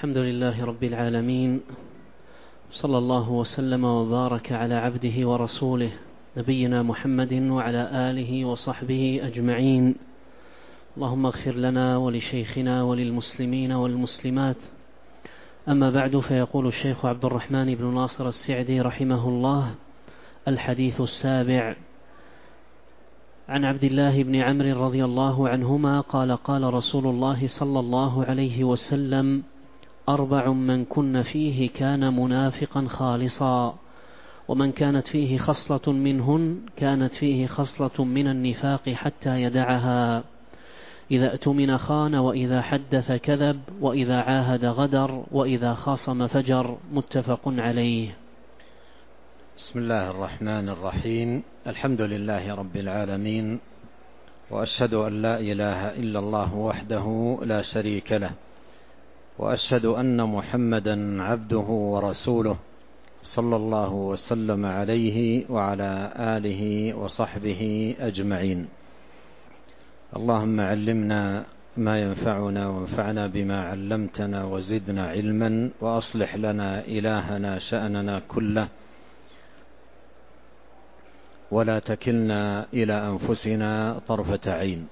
الحمد لله رب العالمين، صلى الله وسلم وبارك على عبده ورسوله نبينا محمد وعلى آله وصحبه أجمعين. اللهم اغفر لنا ولشيخنا وللمسلمين والمسلمات. أما بعد، فيقول الشيخ عبد الرحمن بن ناصر السعدي رحمه الله: الحديث السابع. عن عبد الله بن عمرو رضي الله عنهما قال: قال رسول الله صلى الله عليه وسلم: 4 من كن فيه كان منافقا خالصا، ومن كانت فيه خصلة منهن كانت فيه خصلة من النفاق حتى يدعها: إذا اؤتمن خان، وإذا حدث كذب، وإذا عاهد غدر، وإذا خاصم فجر. متفق عليه. بسم الله الرحمن الرحيم. الحمد لله رب العالمين، وأشهد أن لا إله إلا الله وحده لا شريك له، وأشهد أن محمدا عبده ورسوله، صلى الله وسلم عليه وعلى آله وصحبه أجمعين. اللهم علمنا ما ينفعنا، وانفعنا بما علمتنا، وزدنا علما، وأصلح لنا إلهنا شأننا كله، ولا تكلنا إلى أنفسنا طرفة عين.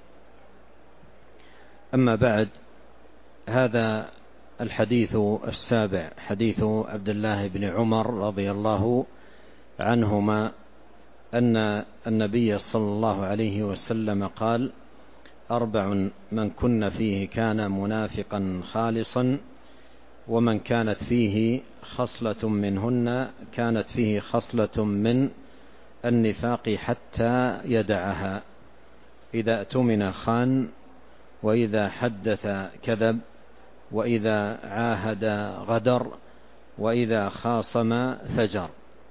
أما بعد، هذا الحديث السابع حديث عبد الله بن عمر رضي الله عنهما أن النبي صلى الله عليه وسلم قال: 4 من كن فيه كان منافقا خالصا، ومن كانت فيه خصلة منهن كانت فيه خصلة من النفاق حتى يدعها: إذا اؤتمن خان، وإذا حدث كذب، وإذا عاهد غدر، وإذا خاصم فجر.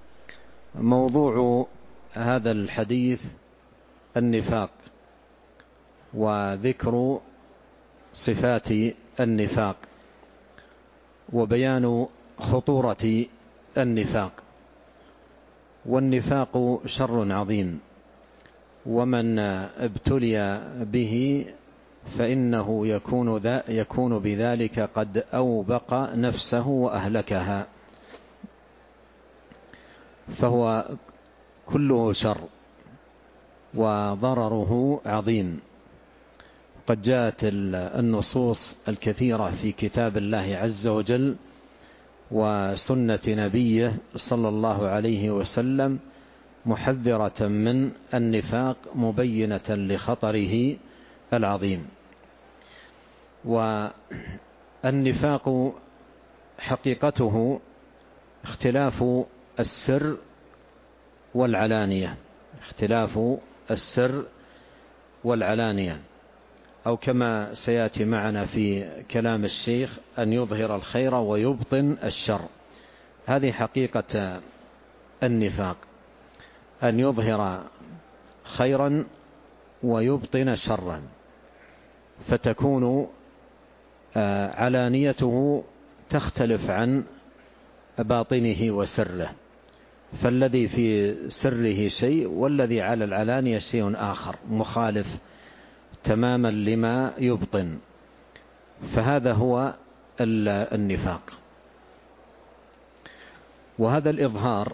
موضوع هذا الحديث النفاق، وذكر صفات النفاق، وبيان خطورة النفاق. والنفاق شر عظيم، ومن ابتلي به فإنه يكون بذلك قد أوبق نفسه وأهلكها، فهو كله شر وضرره عظيم. قد جاءت النصوص الكثيرة في كتاب الله عز وجل وسنة نبيه صلى الله عليه وسلم محذرة من النفاق، مبينة لخطره العظيم. والنفاق حقيقته اختلاف السر والعلانية، اختلاف السر والعلانية، أو كما سيأتي معنا في كلام الشيخ: أن يظهر الخير ويبطن الشر. هذه حقيقة النفاق، أن يظهر خيرا ويبطن شرا، فتكون علانيته تختلف عن باطنه وسره، فالذي في سره شيء، والذي على العلانية شيء آخر مخالف تماما لما يبطن. فهذا هو النفاق. وهذا الإظهار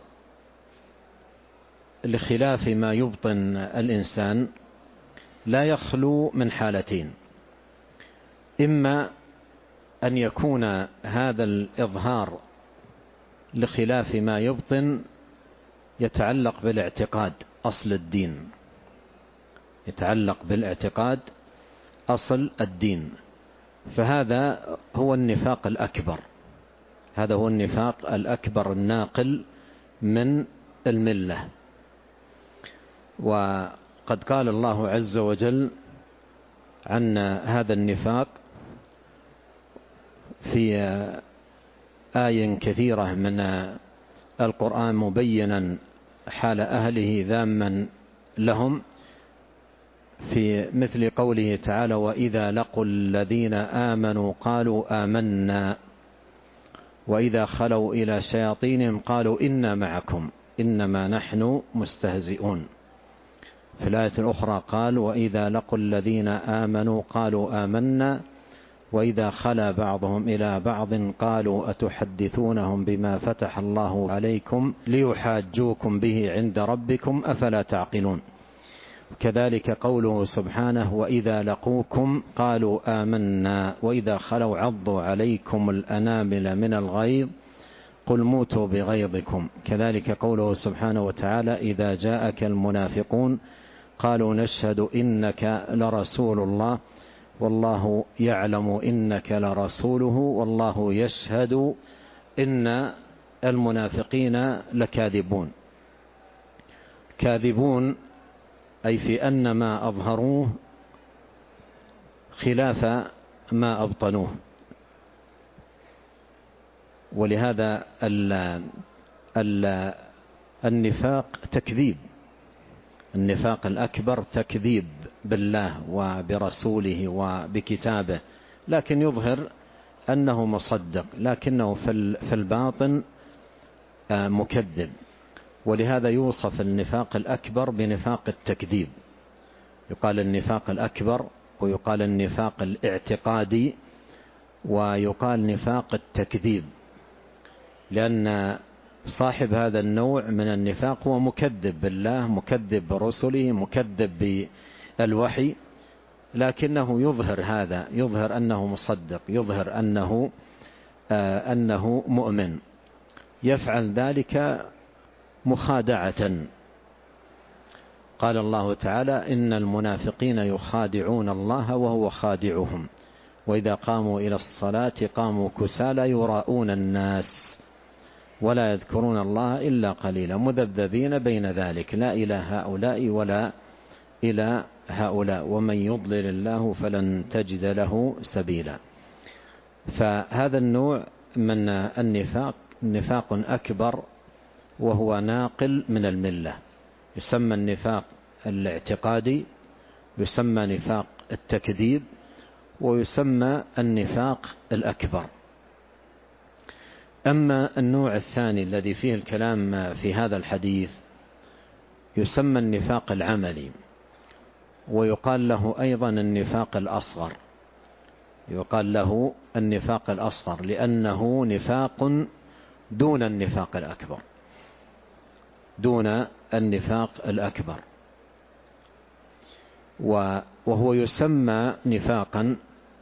لخلاف ما يبطن الإنسان لا يخلو من حالتين: إما أن يكون هذا الإظهار لخلاف ما يبطن يتعلق بالاعتقاد، أصل الدين، يتعلق بالاعتقاد، أصل الدين، فهذا هو النفاق الأكبر، هذا هو النفاق الأكبر الناقل من الملة. وقد قال الله عز وجل عن هذا النفاق في آية كثيرة من القرآن مبينا حال أهله ذاما لهم، في مثل قوله تعالى: وإذا لقوا الذين آمنوا قالوا آمنا، وإذا خلوا إلى شياطينهم قالوا إنا معكم إنما نحن مستهزئون. في الآية الأخرى قال: وإذا لقوا الذين آمنوا قالوا آمنا وإذا خلا بعضهم إلى بعض قالوا أتحدثونهم بما فتح الله عليكم ليحاجوكم به عند ربكم أفلا تعقلون. كذلك قوله سبحانه وإذا لقوكم قالوا آمنا وإذا خلوا عضوا عليكم الأنامل من الغيظ قل موتوا بغيظكم. كذلك قوله سبحانه وتعالى إذا جاءك المنافقون قالوا نشهد إنك لرسول الله والله يعلم إنك لرسوله والله يشهد إن المنافقين لكاذبون. كاذبون أي في أن ما أظهروه خلاف ما أبطنوه. ولهذا النفاق تكذيب، النفاق الأكبر تكذيب بالله وبرسوله وبكتابه، لكن يظهر أنه مصدق لكنه في الباطن مكذب. ولهذا يوصف النفاق الأكبر بنفاق التكذيب، يقال النفاق الأكبر ويقال النفاق الاعتقادي ويقال نفاق التكذيب، لأن صاحب هذا النوع من النفاق هو مكذب بالله، مكذب برسله، مكذب بالوحي، لكنه يظهر هذا، يظهر أنه مصدق، يظهر أنه مؤمن، يفعل ذلك مخادعة. قال الله تعالى إن المنافقين يخادعون الله وهو خادعهم وإذا قاموا إلى الصلاة قاموا كسالى يراءون الناس ولا يذكرون الله إلا قليلا مذبذبين بين ذلك لا إلى هؤلاء ولا إلى هؤلاء ومن يضلل الله فلن تجد له سبيلا. فهذا النوع من النفاق نفاق أكبر وهو ناقل من الملة، يسمى النفاق الاعتقادي، يسمى نفاق التكذيب، ويسمى النفاق الأكبر. أما النوع الثاني الذي فيه الكلام في هذا الحديث يسمى النفاق العملي، ويقال له أيضا النفاق الأصغر، يقال له النفاق الأصغر لأنه نفاق دون النفاق الأكبر، دون النفاق الأكبر، وهو يسمى نفاقا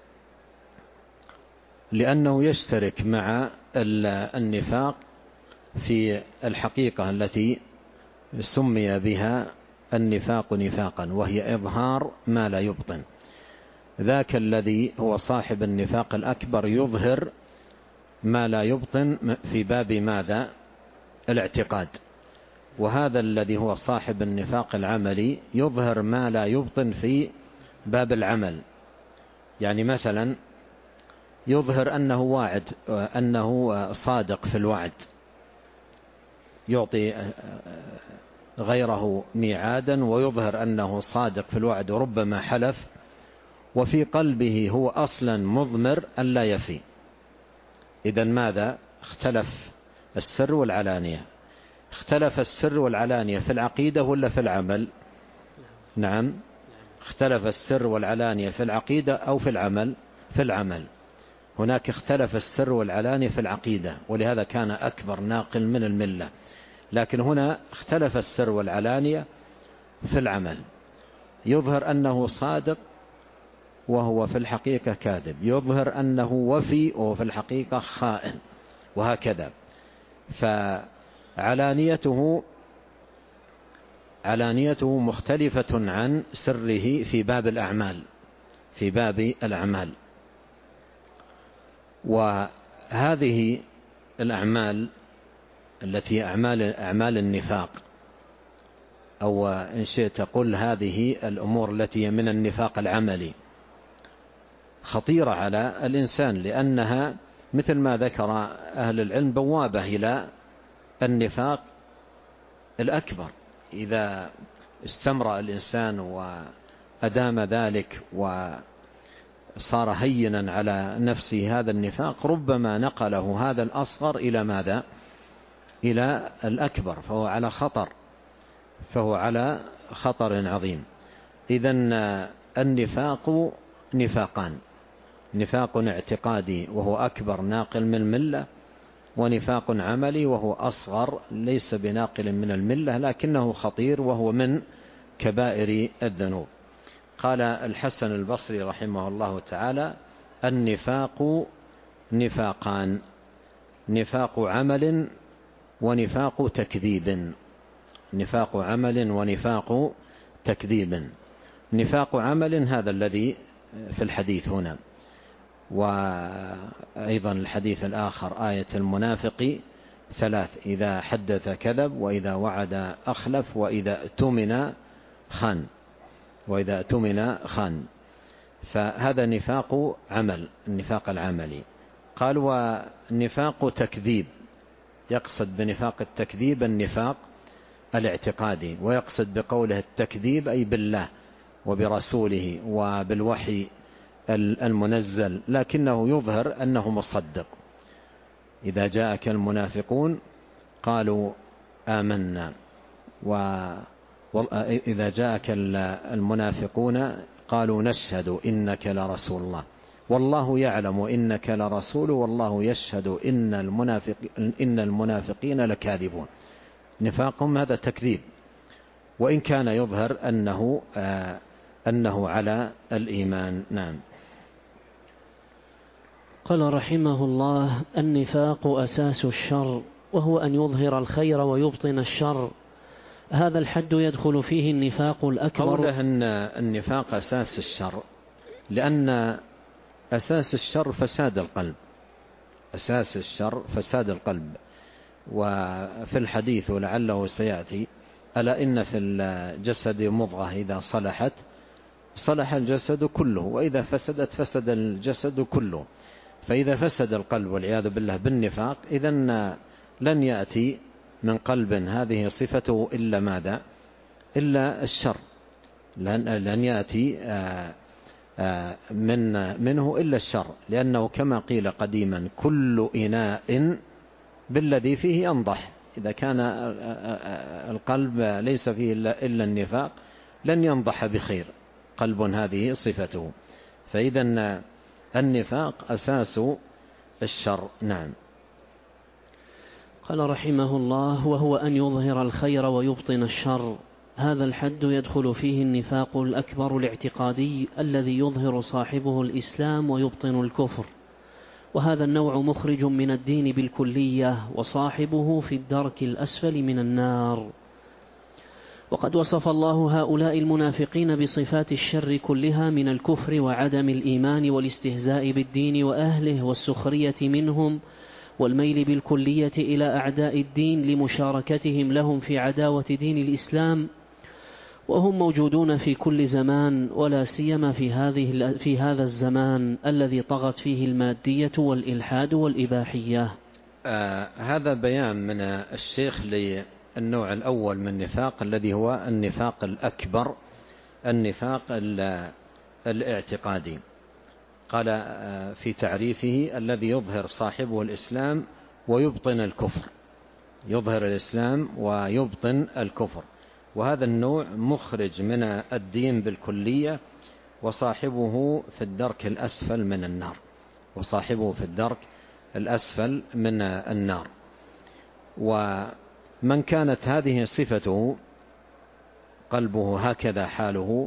لأنه يشترك مع النفاق في الحقيقة التي سمي بها النفاق نفاقا، وهي إظهار ما لا يبطن. ذاك الذي هو صاحب النفاق الأكبر يظهر ما لا يبطن في باب ماذا؟ الاعتقاد. وهذا الذي هو صاحب النفاق العملي يظهر ما لا يبطن في باب العمل. يعني مثلا يظهر أنه واعد، أنه صادق في الوعد، يعطي غيره ميعادا ويظهر أنه صادق في الوعد وربما حلف، وفي قلبه هو أصلا مضمر أن لا يفي. إذن ماذا؟ اختلف السر والعلانية. اختلف السر والعلانية في العقيدة ولا في العمل؟ نعم، اختلف السر والعلانية في العقيدة أو في العمل؟ في العمل. هناك اختلف السر والعلانية في العقيدة ولهذا كان أكبر ناقل من الملة، لكن هنا اختلف السر والعلانية في العمل، يظهر أنه صادق وهو في الحقيقة كاذب، يظهر أنه وفي وهو في الحقيقة خائن، وهكذا. فعلانيته مختلفة عن سره في باب الأعمال، في باب الأعمال. وهذه الأعمال التي أعمال النفاق، أو إن شئت قل هذه الأمور التي من النفاق العملي، خطيرة على الإنسان، لأنها مثل ما ذكر أهل العلم بوابة إلى النفاق الأكبر. إذا استمر الإنسان وأدام ذلك وصار هينا على نفسه هذا النفاق، ربما نقله هذا الأصغر إلى ماذا؟ إلى الأكبر، فهو على خطر عظيم. إذن النفاق نفاقان، نفاق اعتقادي وهو أكبر ناقل من الملة، ونفاق عملي وهو أصغر ليس بناقل من الملة لكنه خطير وهو من كبائر الذنوب. قال الحسن البصري رحمه الله تعالى: النفاق نفاقان، نفاق عمل ونفاق تكذيب. نفاق عمل ونفاق تكذيب. نفاق عمل هذا الذي في الحديث هنا، وأيضا الحديث الآخر آية المنافق 3: إذا حدث كذب، وإذا وعد أخلف، وإذا اؤتمن خان. وإذا اؤتمن خان. فهذا نفاق عمل، النفاق العملي. قال: ونفاق تكذيب، يقصد بنفاق التكذيب النفاق الاعتقادي، ويقصد بقوله التكذيب أي بالله وبرسوله وبالوحي المنزل، لكنه يظهر أنه مصدق. إذا جاءك المنافقون قالوا آمنا، وإذا جاءك المنافقون قالوا نشهد إنك لرسول الله، والله يعلم إنك لرسول، والله يشهد إن المنافقين لكاذبون. نفاقهم هذا تكذيب، وإن كان يظهر أنه على الإيمان. نعم. قال رحمه الله: النفاق أساس الشر، وهو أن يظهر الخير ويبطن الشر. هذا الحد يدخل فيه النفاق الأكبر. قوله أن النفاق أساس الشر، لأن أساس الشر فساد القلب. أساس الشر فساد القلب. وفي الحديث ولعله سيأتي: ألا إن في الجسد مضغة إذا صلحت صلح الجسد كله، وإذا فسدت فسد الجسد كله. فإذا فسد القلب والعياذ بالله بالنفاق، إذن لن يأتي من قلب هذه صفته إلا ماذا؟ إلا الشر. لن يأتي منه إلا الشر، لأنه كما قيل قديما: كل إناء بالذي فيه ينضح. إذا كان القلب ليس فيه إلا النفاق لن ينضح بخير قلب هذه صفته. فإذا النفاق أساس الشر. نعم. قال رحمه الله: وهو أن يظهر الخير ويبطن الشر. هذا الحد يدخل فيه النفاق الأكبر الاعتقادي الذي يظهر صاحبه الإسلام ويبطن الكفر، وهذا النوع مخرج من الدين بالكلية، وصاحبه في الدرك الأسفل من النار. وقد وصف الله هؤلاء المنافقين بصفات الشر كلها من الكفر وعدم الإيمان والاستهزاء بالدين وأهله والسخرية منهم والميل بالكلية إلى أعداء الدين لمشاركتهم لهم في عداوة دين الإسلام، وهم موجودون في كل زمان، ولا سيما في هذا الزمان الذي طغت فيه المادية والإلحاد والإباحية. هذا بيان من الشيخ للنوع الأول من النفاق الذي هو النفاق الأكبر، النفاق الاعتقادي. قال في تعريفه: الذي يظهر صاحبه الإسلام ويبطن الكفر. يظهر الإسلام ويبطن الكفر، وهذا النوع مخرج من الدين بالكلية، وصاحبه في الدرك الأسفل من النار. وصاحبه في الدرك الأسفل من النار. ومن كانت هذه صفته، قلبه هكذا حاله،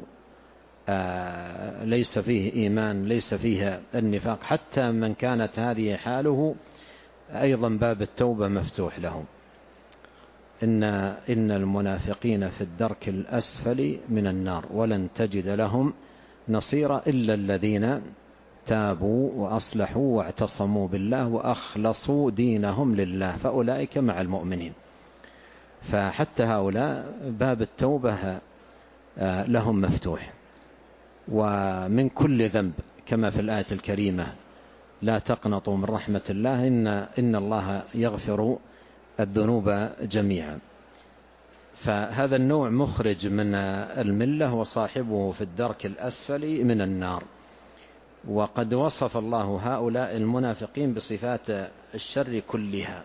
ليس فيه إيمان، ليس فيه النفاق، حتى من كانت هذه حاله أيضا باب التوبة مفتوح لهم. إن المنافقين في الدرك الأسفل من النار ولن تجد لهم نصيرا إلا الذين تابوا وأصلحوا واعتصموا بالله وأخلصوا دينهم لله فأولئك مع المؤمنين. فحتى هؤلاء باب التوبة لهم مفتوح. ومن كل ذنب كما في الآية الكريمة: لا تقنطوا من رحمة الله إن الله يغفر الذنوب جميعا. فهذا النوع مخرج من الملة، وصاحبه في الدرك الأسفل من النار. وقد وصف الله هؤلاء المنافقين بصفات الشر كلها.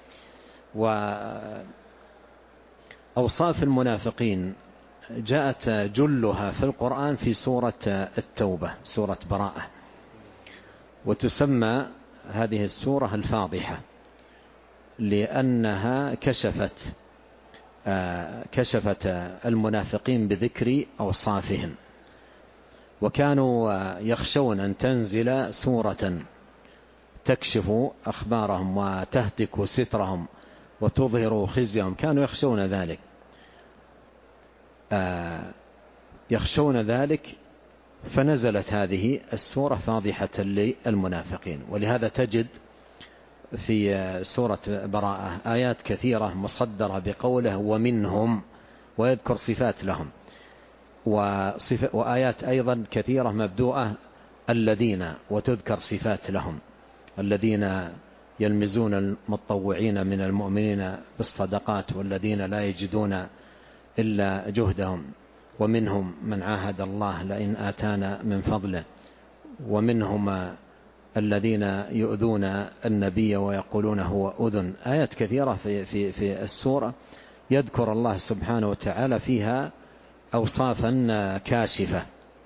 وأوصاف المنافقين جاءت جلها في القرآن في سورة التوبة، سورة براءة. وتسمى هذه السورة الفاضحة لأنها كشفت المنافقين بذكر أوصافهم، وكانوا يخشون أن تنزل سورة تكشف أخبارهم وتهتك سترهم وتظهر خزيهم، كانوا يخشون ذلك فنزلت هذه السورة فاضحة للمنافقين. ولهذا تجد في سورة براءة آيات كثيرة مصدرة بقوله ومنهم، ويذكر صفات لهم، وآيات أيضا كثيرة مبدوءة الذين، وتذكر صفات لهم، الذين يلمزون المتطوعين من المؤمنين بالصدقات والذين لا يجدون إلا جهدهم، ومنهم من عاهد الله لئن آتانا من فضله، ومنهم الذين يؤذون النبي ويقولون هو أذن. آيات كثيرة في السورة يذكر الله سبحانه وتعالى فيها أوصافا كاشفة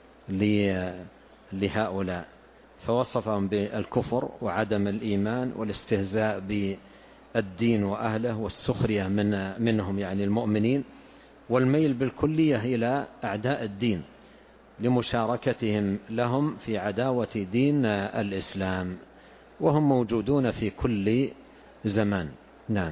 لهؤلاء، فوصفهم بالكفر وعدم الإيمان والاستهزاء بالدين وأهله والسخرية منهم يعني المؤمنين، والميل بالكلية إلى أعداء الدين لمشاركتهم لهم في عداوة دين الإسلام، وهم موجودون في كل زمان. نعم.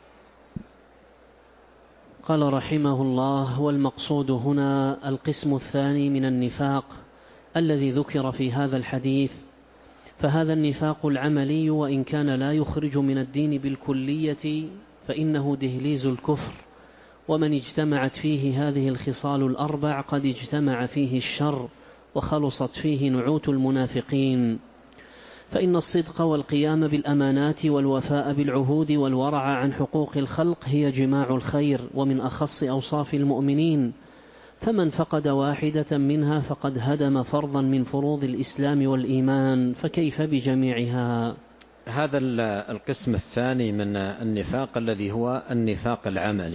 قال رحمه الله: والمقصود هنا القسم الثاني من النفاق الذي ذكر في هذا الحديث، فهذا النفاق العملي وإن كان لا يخرج من الدين بالكلية فإنه دهليز الكفر، ومن اجتمعت فيه هذه الخصال الأربع قد اجتمع فيه الشر وخلصت فيه نعوت المنافقين. فإن الصدق والقيام بالأمانات والوفاء بالعهود والورع عن حقوق الخلق هي جماع الخير ومن أخص أوصاف المؤمنين، فمن فقد واحدة منها فقد هدم فرضا من فروض الإسلام والإيمان، فكيف بجميعها؟ هذا القسم الثاني من النفاق الذي هو النفاق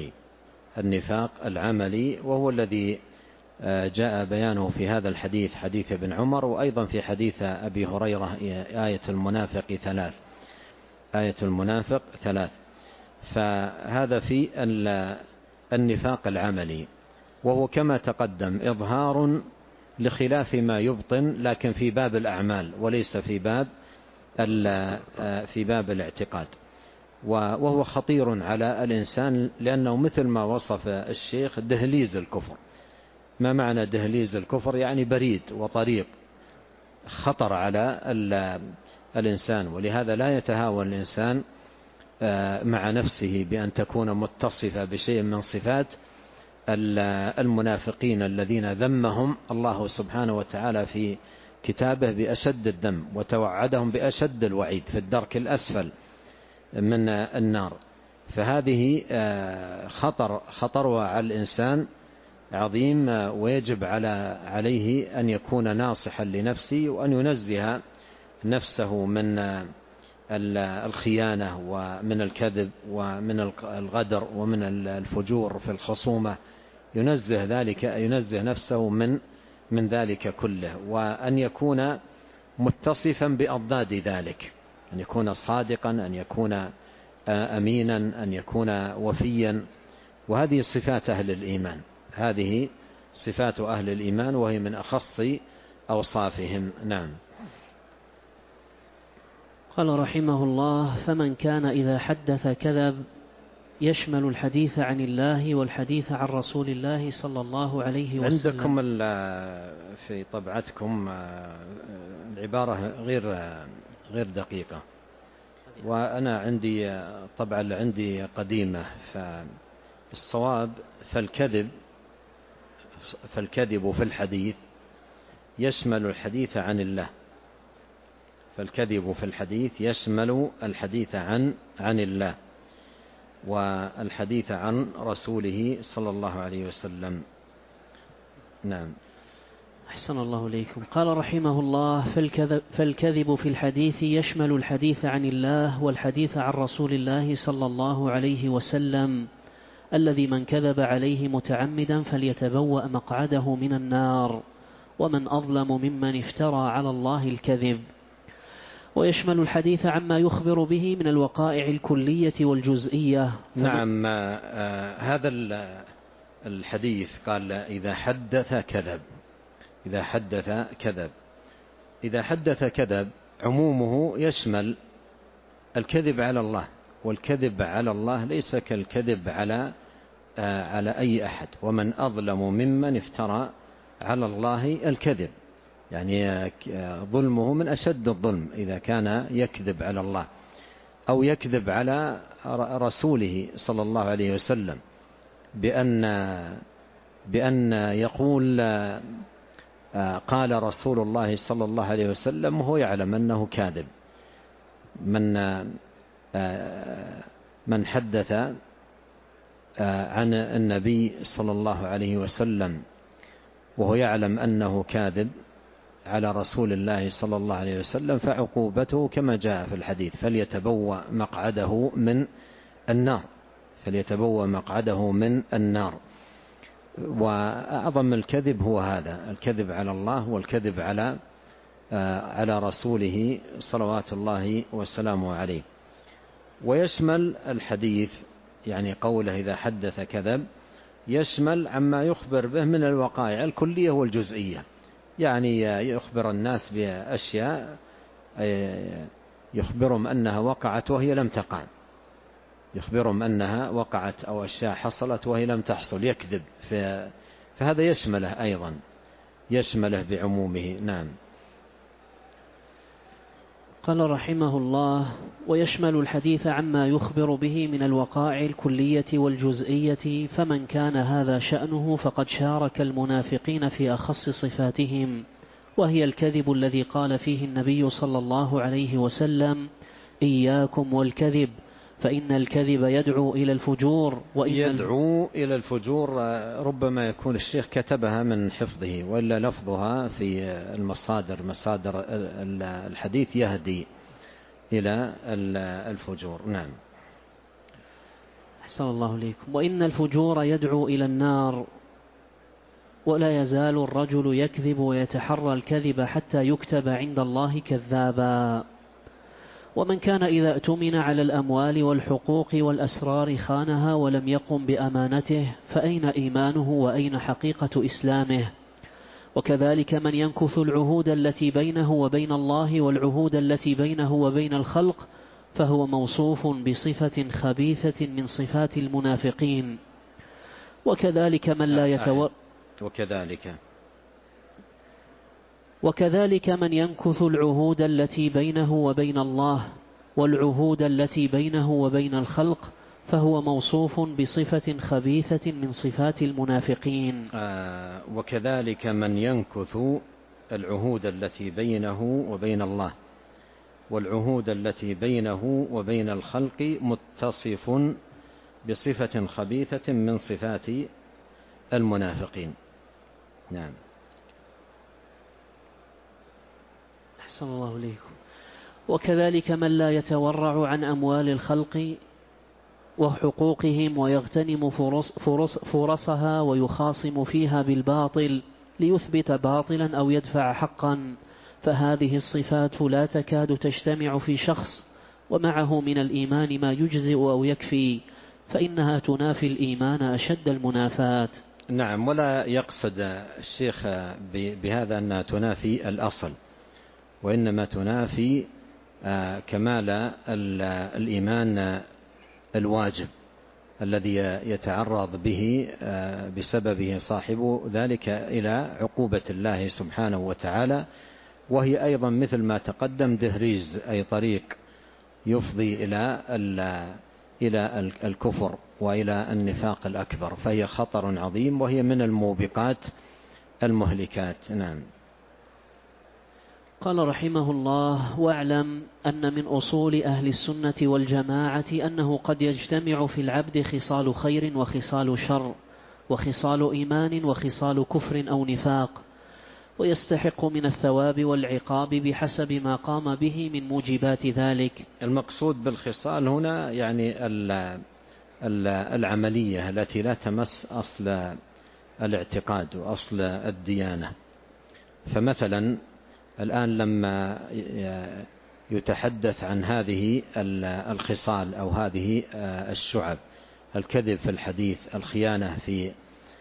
العملي، وهو الذي جاء بيانه في هذا الحديث، حديث ابن عمر، وأيضا في حديث أبي هريرة آية المنافق ثلاث. فهذا في النفاق العملي، وهو كما تقدم إظهار لخلاف ما يبطن، لكن في باب الأعمال وليس في باب الاعتقاد، وهو خطير على الإنسان، لأنه مثل ما وصف الشيخ دهليز الكفر. ما معنى دهليز الكفر؟ يعني بريد وطريق خطر على الإنسان، ولهذا لا يتهاون الإنسان مع نفسه بأن تكون متصفة بشيء من صفات المنافقين الذين ذمهم الله سبحانه وتعالى في كتابه بأشد الذم، وتوعدهم بأشد الوعيد في الدرك الأسفل من النار. فهذه خطرها على الإنسان عظيم، ويجب عليه أن يكون ناصحا لنفسه، وأن ينزه نفسه من الخيانة ومن الكذب ومن الغدر ومن الفجور في الخصومة، ينزه نفسه من ذلك كله، وأن يكون متصفا بأضداد ذلك، أن يكون صادقا، أن يكون أمينا، أن يكون وفيا. وهذه صفات أهل الإيمان، هذه صفات أهل الإيمان، وهي من أخص أوصافهم. نعم. قال رحمه الله: فمن كان إذا حدث كذب، يشمل الحديث عن الله والحديث عن رسول الله صلى الله عليه وسلم. عندكم في طبعتكم العبارة غير دقيقة، وأنا عندي طبعا عندي قديمة، فالصواب فالكذب في الحديث يشمل الحديث عن الله، فالكذب في الحديث يشمل الحديث عن الله والحديث عن رسوله صلى الله عليه وسلم. نعم. أحسن الله إليكم. قال رحمه الله: فالكذب في الحديث يشمل الحديث عن الله والحديث عن رسول الله صلى الله عليه وسلم، الذي من كذب عليه متعمدا فليتبوأ مقعده من النار، ومن أظلم ممن افترى على الله الكذب. ويشمل الحديث عما يخبر به من الوقائع الكلية والجزئية. نعم. هذا الحديث قال إذا حدث كذب. إذا حدث كذب. إذا حدث كذب عمومه يشمل الكذب على الله، والكذب على الله ليس كالكذب على أي أحد، ومن أظلم ممن افترى على الله الكذب، يعني ظلمه من أشد الظلم إذا كان يكذب على الله أو يكذب على رسوله صلى الله عليه وسلم بأن يقول قال رسول الله صلى الله عليه وسلم وهو يعلم أنه كاذب. من حدث عن النبي صلى الله عليه وسلم وهو يعلم أنه كاذب على رسول الله صلى الله عليه وسلم فعقوبته كما جاء في الحديث: فليتبوأ مقعده من النار. فليتبوأ مقعده من النار. وأعظم الكذب هو هذا، الكذب على الله والكذب على رسوله صلوات الله وسلامه عليه. ويشمل الحديث، يعني قوله إذا حدث كذب، يشمل عما يخبر به من الوقائع الكلية والجزئية، يعني يخبر الناس بأشياء يخبرهم أنها وقعت وهي لم تقع، يخبرهم أنها وقعت أو أشياء حصلت وهي لم تحصل، يكذب. فهذا يشمله أيضا، يشمله بعمومه. نعم. قال رحمه الله: ويشمل الحديث عما يخبر به من الوقائع الكلية والجزئية، فمن كان هذا شأنه فقد شارك المنافقين في أخص صفاتهم، وهي الكذب الذي قال فيه النبي صلى الله عليه وسلم: إياكم والكذب فإن الكذب يدعو إلى الفجور. يدعو إلى الفجور ربما يكون الشيخ كتبها من حفظه، وإلا لفظها في المصادر، مصادر الحديث يهدي إلى الفجور. نعم. أحسن الله إليكم. وإن الفجور يدعو إلى النار، ولا يزال الرجل يكذب ويتحرى الكذب حتى يكتب عند الله كذابا. ومن كان إذا اؤتمن على الأموال والحقوق والأسرار خانها ولم يقم بأمانته، فأين إيمانه وأين حقيقة إسلامه؟ وكذلك من ينكث العهود التي بينه وبين الله والعهود التي بينه وبين الخلق، فهو موصوف بصفة خبيثة من صفات المنافقين. وكذلك من لا وكذلك من ينكث العهود التي بينه وبين الله والعهود التي بينه وبين الخلق، فهو موصوف بصفة خبيثة من صفات المنافقين. وكذلك من ينكث العهود التي بينه وبين الله والعهود التي بينه وبين الخلق متصف بصفة خبيثة من صفات المنافقين. نعم. أحسن الله إليكم. وكذلك من لا يتورع عن أموال الخلق وحقوقهم ويغتنم فرصها ويخاصم فيها بالباطل ليثبت باطلا أو يدفع حقا، فهذه الصفات لا تكاد تجتمع في شخص ومعه من الإيمان ما يجزئ أو يكفي، فإنها تنافي الإيمان أشد المنافاة. نعم. ولا يقصد الشيخ بهذا أنها تنافي الأصل، وإنما تنافي كمال الإيمان الواجب الذي يتعرض به بسببه صاحب ذلك إلى عقوبة الله سبحانه وتعالى، وهي أيضا مثل ما تقدم دهريز، أي طريق يفضي إلى الكفر وإلى النفاق الأكبر، فهي خطر عظيم وهي من الموبقات المهلكات. نعم. قال رحمه الله: واعلم أن من أصول أهل السنة والجماعة أنه قد يجتمع في العبد خصال خير وخصال شر، وخصال إيمان وخصال كفر أو نفاق، ويستحق من الثواب والعقاب بحسب ما قام به من موجبات ذلك. المقصود بالخصال هنا يعني العملية التي لا تمس أصل الاعتقاد وأصل الديانة. فمثلا الآن لما يتحدث عن هذه الخصال أو هذه الشعب: الكذب في الحديث، الخيانة في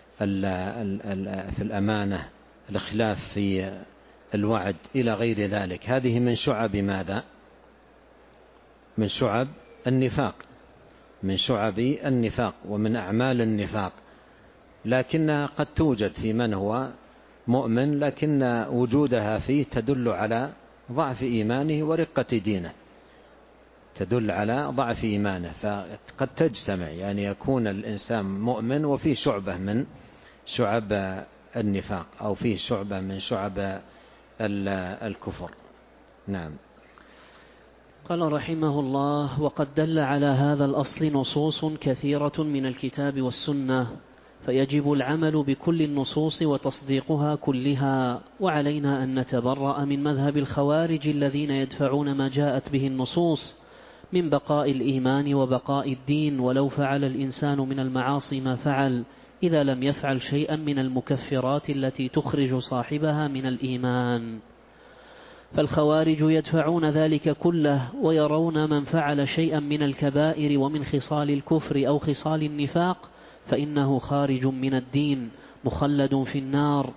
الأمانة، الإخلاف في الوعد، إلى غير ذلك. هذه من شعب ماذا؟ من شعب النفاق، من شعب النفاق ومن أعمال النفاق، لكنها قد توجد في من هو مؤمن، لكن وجودها فيه تدل على ضعف إيمانه ورقة دينه، تدل على ضعف إيمانه. فقد تجتمع، يعني يكون الإنسان مؤمن وفيه شعبة من شعب النفاق أو فيه شعبة من شعب الكفر. نعم. قال رحمه الله: وقد دل على هذا الأصل نصوص كثيرة من الكتاب والسنة، فيجب العمل بكل النصوص وتصديقها كلها. وعلينا أن نتبرأ من مذهب الخوارج الذين يدفعون ما جاءت به النصوص من بقاء الإيمان وبقاء الدين، ولو فعل الإنسان من المعاصي ما فعل، إذا لم يفعل شيئا من المكفرات التي تخرج صاحبها من الإيمان. فالخوارج يدفعون ذلك كله، ويرون من فعل شيئا من الكبائر ومن خصال الكفر أو خصال النفاق فإنه خارج من الدين مخلد في النار.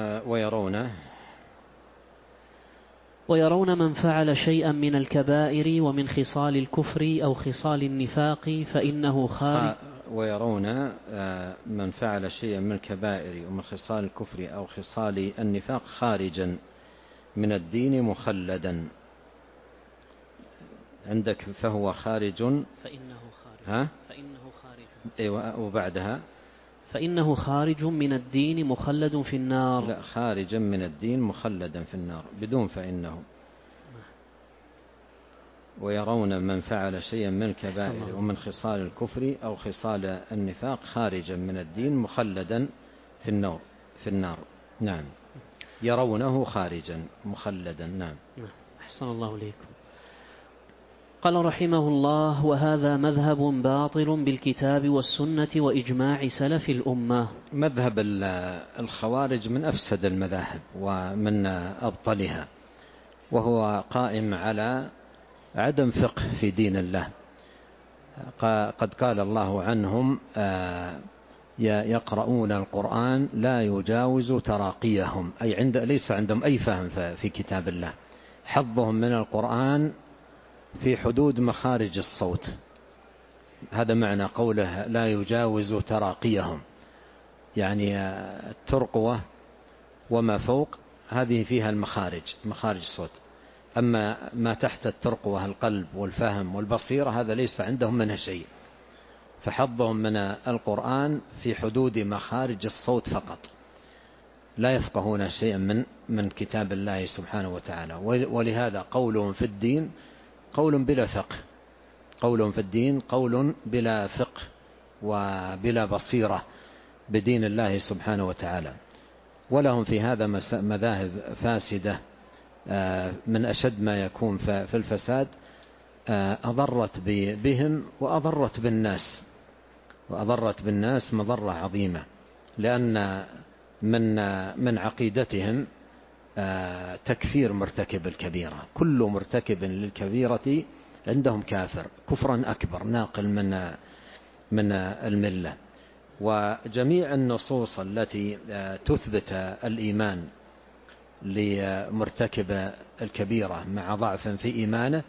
ويرون من فعل شيئا من الكبائر ومن خصال الكفر أو خصال النفاق فإنه خارج. ويرون من فعل شيئا من الكبائر ومن خصال الكفر أو خصال النفاق خارجا من الدين مخلدا. عندك فهو خارج، فإنه خارج. فإنه خارج. أيوة. وبعدها فإنه خارج من الدين مخلد في النار. لا، خارجا من الدين مخلدا في النار بدون فإنه. ويرون من فعل شيئا من الكبائر ومن خصال الكفر أو خصال النفاق خارجا من الدين مخلدا في النار. نعم. يرونه خارجا مخلدا. نعم. أحسن الله إليكم. قال رحمه الله: وهذا مذهب باطل بالكتاب والسنة وإجماع سلف الأمة. مذهب الخوارج من أفسد المذاهب ومن أبطلها، وهو قائم على عدم فقه في دين الله. قد قال الله عنهم: يقرؤون القرآن لا يجاوز تراقيهم، أي ليس عندهم أي فهم في كتاب الله. حظهم من القرآن في حدود مخارج الصوت، هذا معنى قوله لا يجاوز تراقيهم، يعني الترقوة وما فوق هذه فيها مخارج الصوت، أما ما تحت الترقوة القلب والفهم والبصيرة هذا ليس عندهم منه شيء. فحظهم من القرآن في حدود مخارج الصوت فقط، لا يفقهون شيئا من كتاب الله سبحانه وتعالى. ولهذا قولهم في الدين قول بلا فقه، قولهم في الدين قول بلا فقه وبلا بصيرة بدين الله سبحانه وتعالى. ولهم في هذا مذاهب فاسدة من أشد ما يكون في الفساد، أضرت بهم وأضرت بالناس مضرة عظيمة، لأن من عقيدتهم تكفير مرتكب الكبيرة. كل مرتكب للكبيرة عندهم كافر كفرا أكبر ناقل من الملة. وجميع النصوص التي تثبت الإيمان لمرتكب الكبيرة مع ضعف في إيمانه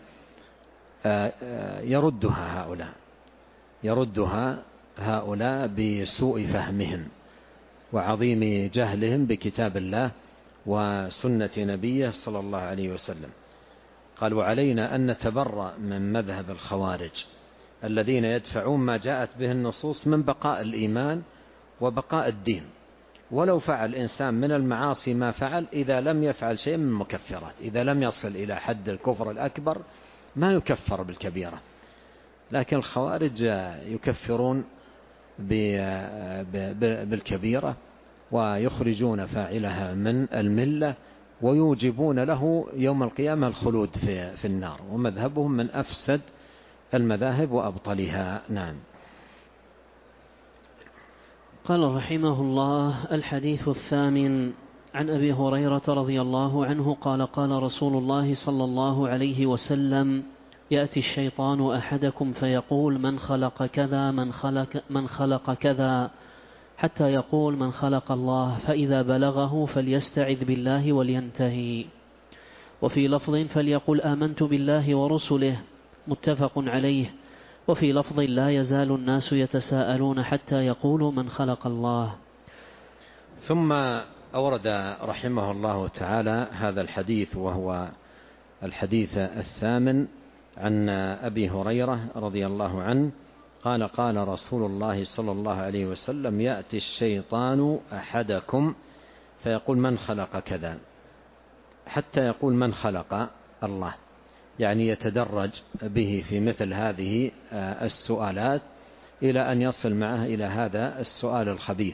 يردها هؤلاء بسوء فهمهم وعظيم جهلهم بكتاب الله وسنة نبيه صلى الله عليه وسلم. قال: وعلينا أن نتبرأ من مذهب الخوارج الذين يدفعون ما جاءت به النصوص من بقاء الإيمان وبقاء الدين، ولو فعل إنسان من المعاصي ما فعل، إذا لم يفعل شيء من المكفرات، إذا لم يصل إلى حد الكفر الأكبر ما يكفر بالكبيرة. لكن الخوارج يكفرون بالكبيرة ويخرجون فاعلها من الملة ويوجبون له يوم القيامة الخلود في النار. ومذهبهم من أفسد المذاهب وأبطلها. نعم. قال رحمه الله: الحديث الثامن: عن أبي هريرة رضي الله عنه قال قال رسول الله صلى الله عليه وسلم: يأتي الشيطان أحدكم فيقول: من خلق كذا من خلق كذا، حتى يقول: من خلق الله، فإذا بلغه فليستعذ بالله ولينتهي. وفي لفظ: فليقل آمنت بالله ورسله، متفق عليه. وفي لفظ: لا يزال الناس يتساءلون حتى يقولوا: من خلق الله. ثم أورد رحمه الله تعالى هذا الحديث، وهو الحديث الثامن، عن أبي هريرة رضي الله عنه قال قال رسول الله صلى الله عليه وسلم: يأتي الشيطان أحدكم فيقول: من خلق كذا، حتى يقول: من خلق الله. يعني يتدرج به في مثل هذه السؤالات إلى أن يصل معه إلى هذا السؤال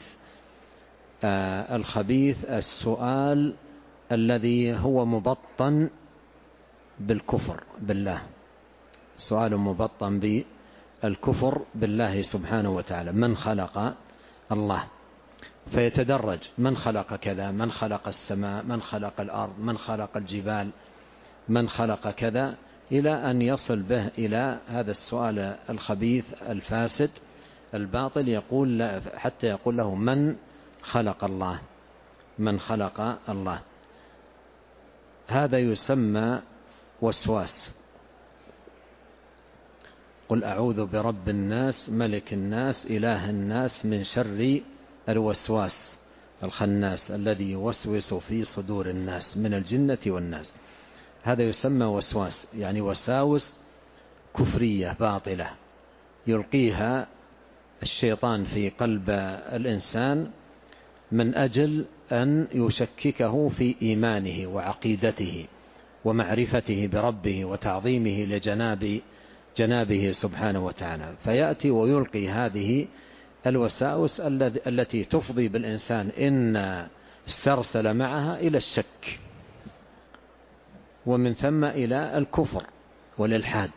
الخبيث، السؤال الذي هو مبطن بالكفر بالله، سؤال مبطن بالكفر بالله سبحانه وتعالى: من خلق الله. فيتدرج: من خلق كذا، من خلق السماء، من خلق الأرض، من خلق الجبال، من خلق كذا، إلى أن يصل به إلى هذا السؤال الخبيث الفاسد الباطل، يقول حتى يقول له: من خلق الله، من خلق الله. هذا يسمى وسواس. قل أعوذ برب الناس ملك الناس إله الناس من شر الوسواس الخناس الذي يوسوس في صدور الناس من الجنة والناس. هذا يسمى وسواس، يعني وساوس كفرية باطلة يلقيها الشيطان في قلب الإنسان من أجل أن يشككه في إيمانه وعقيدته ومعرفته بربه وتعظيمه لجنابه سبحانه وتعالى. فيأتي ويلقي هذه الوساوس التي تفضي بالإنسان إن استرسل معها إلى الشك، ومن ثم إلى الكفر والإلحاد.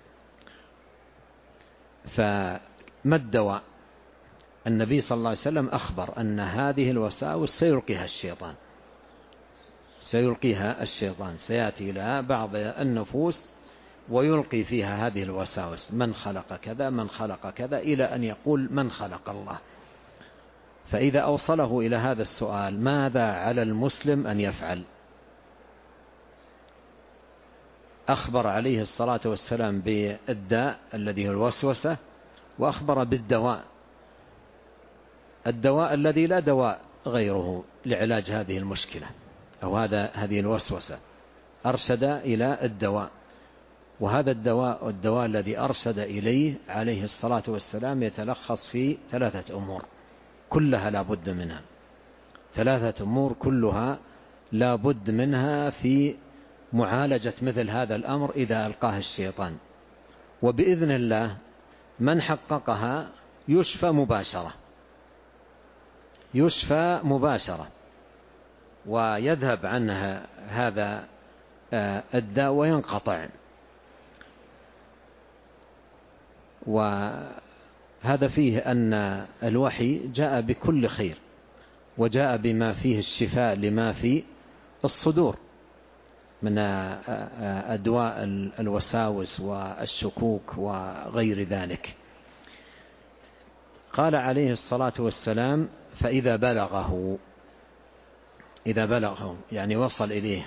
فما الدواء؟ النبي صلى الله عليه وسلم أخبر أن هذه الوساوس سيلقيها الشيطان، سيأتي إلى بعض النفوس ويلقي فيها هذه الوساوس: من خلق كذا، من خلق كذا، إلى أن يقول: من خلق الله. فإذا أوصله إلى هذا السؤال، ماذا على المسلم أن يفعل؟ أخبر عليه الصلاة والسلام بالداء الذي هو الوسوسة، وأخبر بالدواء، الدواء الذي لا دواء غيره لعلاج هذه المشكلة أو هذه الوسوسة. أرشد إلى الدواء، وهذا الدواء الذي أرشد إليه عليه الصلاة والسلام يتلخص في 3 أمور كلها لا بد منها، 3 أمور كلها لا بد منها في معالجة مثل هذا الأمر إذا ألقاه الشيطان. وبإذن الله من حققها يشفى مباشرة ويذهب عنها هذا الداء وينقطع. وهذا فيه أن الوحي جاء بكل خير، وجاء بما فيه الشفاء لما في الصدور من أدواء الوساوس والشكوك وغير ذلك. قال عليه الصلاة والسلام: فإذا بلغه يعني وصل إليه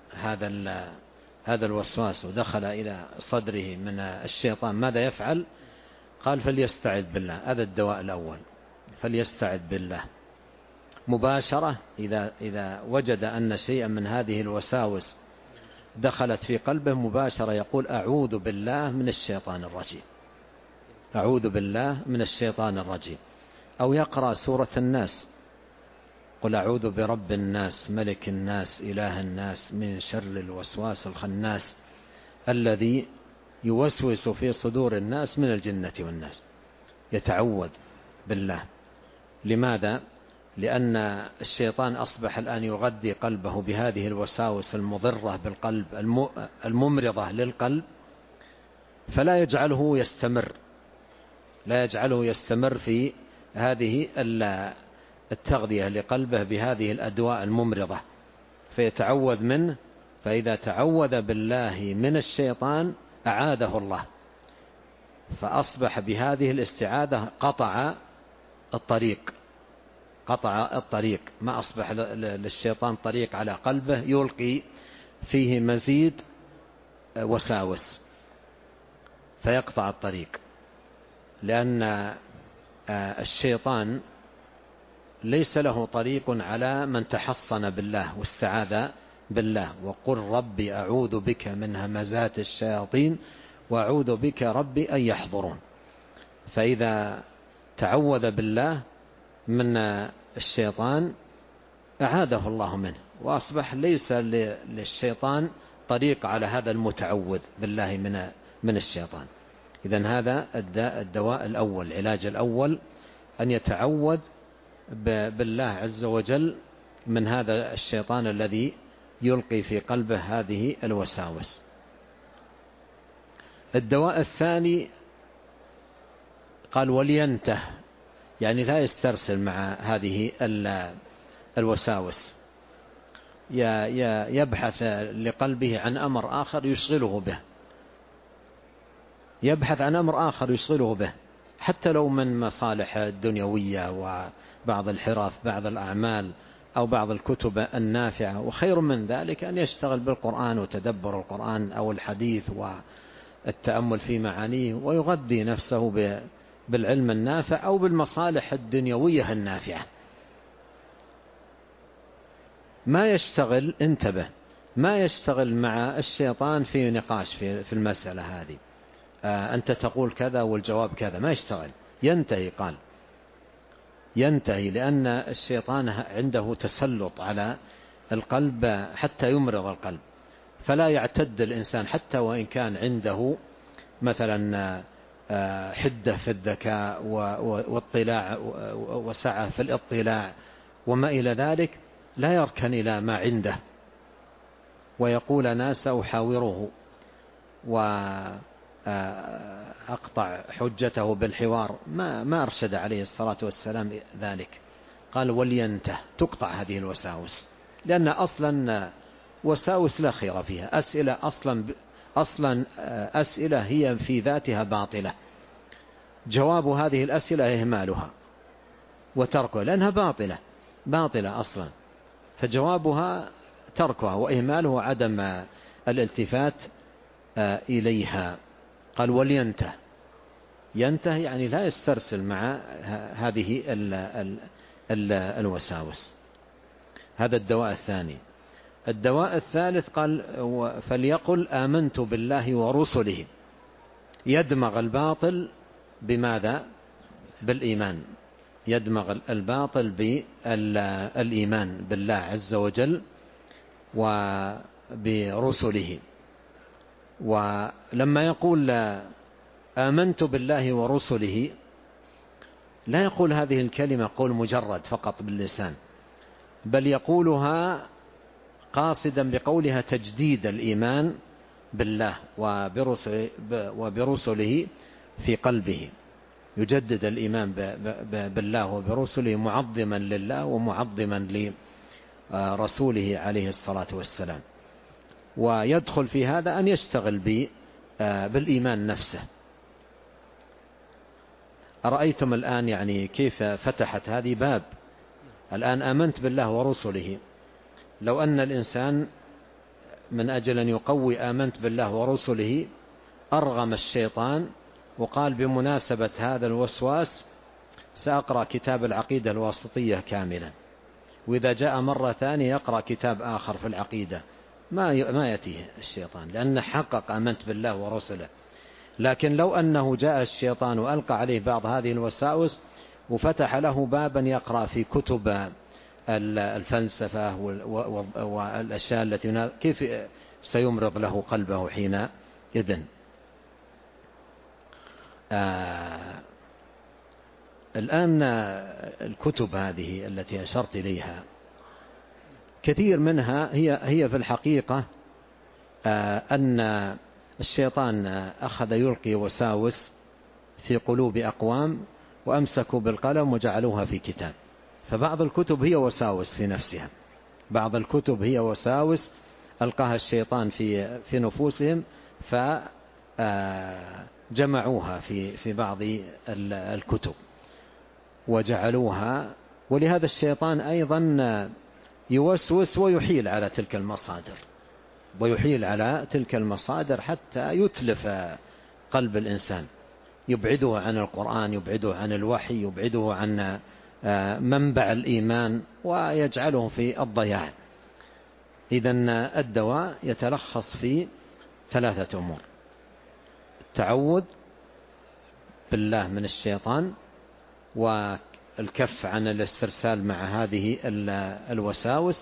هذا الوسواس ودخل إلى صدره من الشيطان، ماذا يفعل؟ قال: فليستعذ بالله. هذا الدواء الأول، فليستعذ بالله مباشرة. إذا وجد أن شيئا من هذه الوساوس دخلت في قلبه مباشرة يقول: أعوذ بالله من الشيطان الرجيم، أعوذ بالله من الشيطان الرجيم. أو يقرأ سورة الناس: قل أعوذ برب الناس ملك الناس إله الناس من شر الوسواس الخناس الذي يوسوس في صدور الناس من الجنة والناس. يتعوذ بالله. لماذا؟ لأن الشيطان أصبح الآن يغذي قلبه بهذه الوساوس المضرة بالقلب الممرضة للقلب، فلا يجعله يستمر في هذه التغذية لقلبه بهذه الأدواء الممرضة فيتعوذ منه، فإذا تعوذ بالله من الشيطان أعاذه الله، فأصبح بهذه الاستعاذة قطع الطريق، ما أصبح للشيطان طريق على قلبه يلقي فيه مزيد وساوس فيقطع الطريق. لأن الشيطان ليس له طريق على من تحصن بالله واستعاذ بالله. وقل ربي أعوذ بك من همزات الشياطين وأعوذ بك ربي أن يحضرون. فإذا تعوذ بالله من الشيطان أعاذه الله منه، وأصبح ليس للشيطان طريق على هذا المتعوذ بالله من الشيطان. إذن هذا الدواء الأول، العلاج الأول أن يتعوذ بالله عز وجل من هذا الشيطان الذي يلقي في قلبه هذه الوساوس. الدواء الثاني قال ولينته، يعني لا يسترسل مع هذه الوساوس، يبحث لقلبه عن أمر آخر يشغله به، يبحث عن أمر آخر يشغله به، حتى لو من مصالح الدنيوية وبعض الحرف، بعض الأعمال أو بعض الكتب النافعة. وخير من ذلك أن يشتغل بالقرآن وتدبر القرآن أو الحديث والتأمل في معانيه، ويغذي نفسه بالعلم النافع أو بالمصالح الدنيوية النافعة. ما يشتغل، انتبه، ما يشتغل مع الشيطان في نقاش في المسألة هذه، أنت تقول كذا والجواب كذا، ما يشتغل، ينتهي. قال ينتهي، لأن الشيطان عنده تسلط على القلب حتى يمرض القلب، فلا يعتد الإنسان حتى وإن كان عنده مثلا حدة في الذكاء واطلاع وسعة في الاطلاع وما إلى ذلك، لا يركن إلى ما عنده ويقول أنا سأحاوره وأقطع حجته بالحوار. ما أرشد عليه الصلاة والسلام ذلك. قال ولينته، تقطع هذه الوساوس، لأن أصلا وساوس لا خير فيها، أسئلة أصلا أسئلة هي في ذاتها باطلة، جواب هذه الأسئلة إهمالها وتركها، لأنها باطلة أصلا، فجوابها تركها وإهماله عدم الالتفات إليها. قال ولينته، ينته يعني لا يسترسل مع هذه الوساوس. هذا الدواء الثاني. الدواء الثالث قال فليقل آمنت بالله ورسله، يدمغ الباطل بماذا؟ بالإيمان، يدمغ الباطل بالإيمان بالله عز وجل وبرسله. ولما يقول آمنت بالله ورسله لا يقول هذه الكلمة قول مجرد فقط باللسان، بل يقولها قاصدا بقولها تجديد الإيمان بالله وبرسله في قلبه، يجدد الإيمان بالله وبرسله معظما لله ومعظما لرسوله عليه الصلاة والسلام. ويدخل في هذا أن يشتغل بالإيمان نفسه. أرأيتم الآن يعني كيف فتحت هذه باب؟ الآن آمنت بالله ورسله، لو أن الإنسان من أجل أن يقوي آمنت بالله ورسله أرغم الشيطان وقال بمناسبة هذا الوسواس سأقرأ كتاب العقيدة الواسطية كاملا، وإذا جاء مرة ثانية يقرأ كتاب آخر في العقيدة، ما يأتيه الشيطان، لأنه حقق آمنت بالله ورسله. لكن لو أنه جاء الشيطان وألقى عليه بعض هذه الوساوس وفتح له بابا يقرأ في كتب الفلسفة والأشياء التي كيف سيمرض له قلبه حينئذ؟ الآن الكتب هذه التي أشرت إليها كثير منها هي في الحقيقة أن الشيطان أخذ يلقي وساوس في قلوب أقوام وأمسكوا بالقلم وجعلوها في كتاب، فبعض الكتب هي وساوس في نفسها، بعض الكتب هي وساوس ألقاها الشيطان في نفوسهم فجمعوها في بعض الكتب وجعلوها. ولهذا الشيطان أيضا يوسوس ويحيل على تلك المصادر حتى يتلف قلب الإنسان، يبعده عن القرآن، يبعده عن الوحي، يبعده عن منبع الإيمان، ويجعله في الضياع. إذن الدواء يتلخص في 3 أمور: التعوذ بالله من الشيطان، والكف عن الاسترسال مع هذه الوساوس،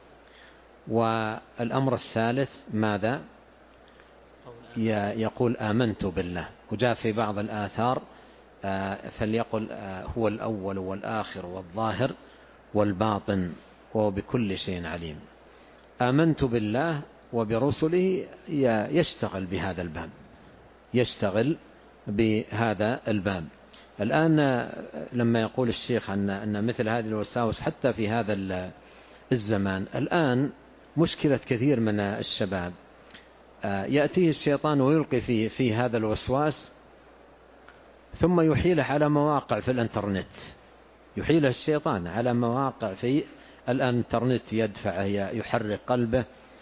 والأمر الثالث ماذا؟ يقول آمنت بالله. وجاء في بعض الآثار فليقل هو الأول والآخر والظاهر والباطن وهو بكل شيء عليم. آمنت بالله وبرسله يشتغل بهذا الباب. الآن لما يقول الشيخ أن مثل هذه الوساوس حتى في هذا الزمان الآن مشكلة كثير من الشباب، يأتيه الشيطان ويلقي في هذا الوسواس ثم يحيله على مواقع في الانترنت، يحيله الشيطان على مواقع في الانترنت يدفعه، يحرك قلبه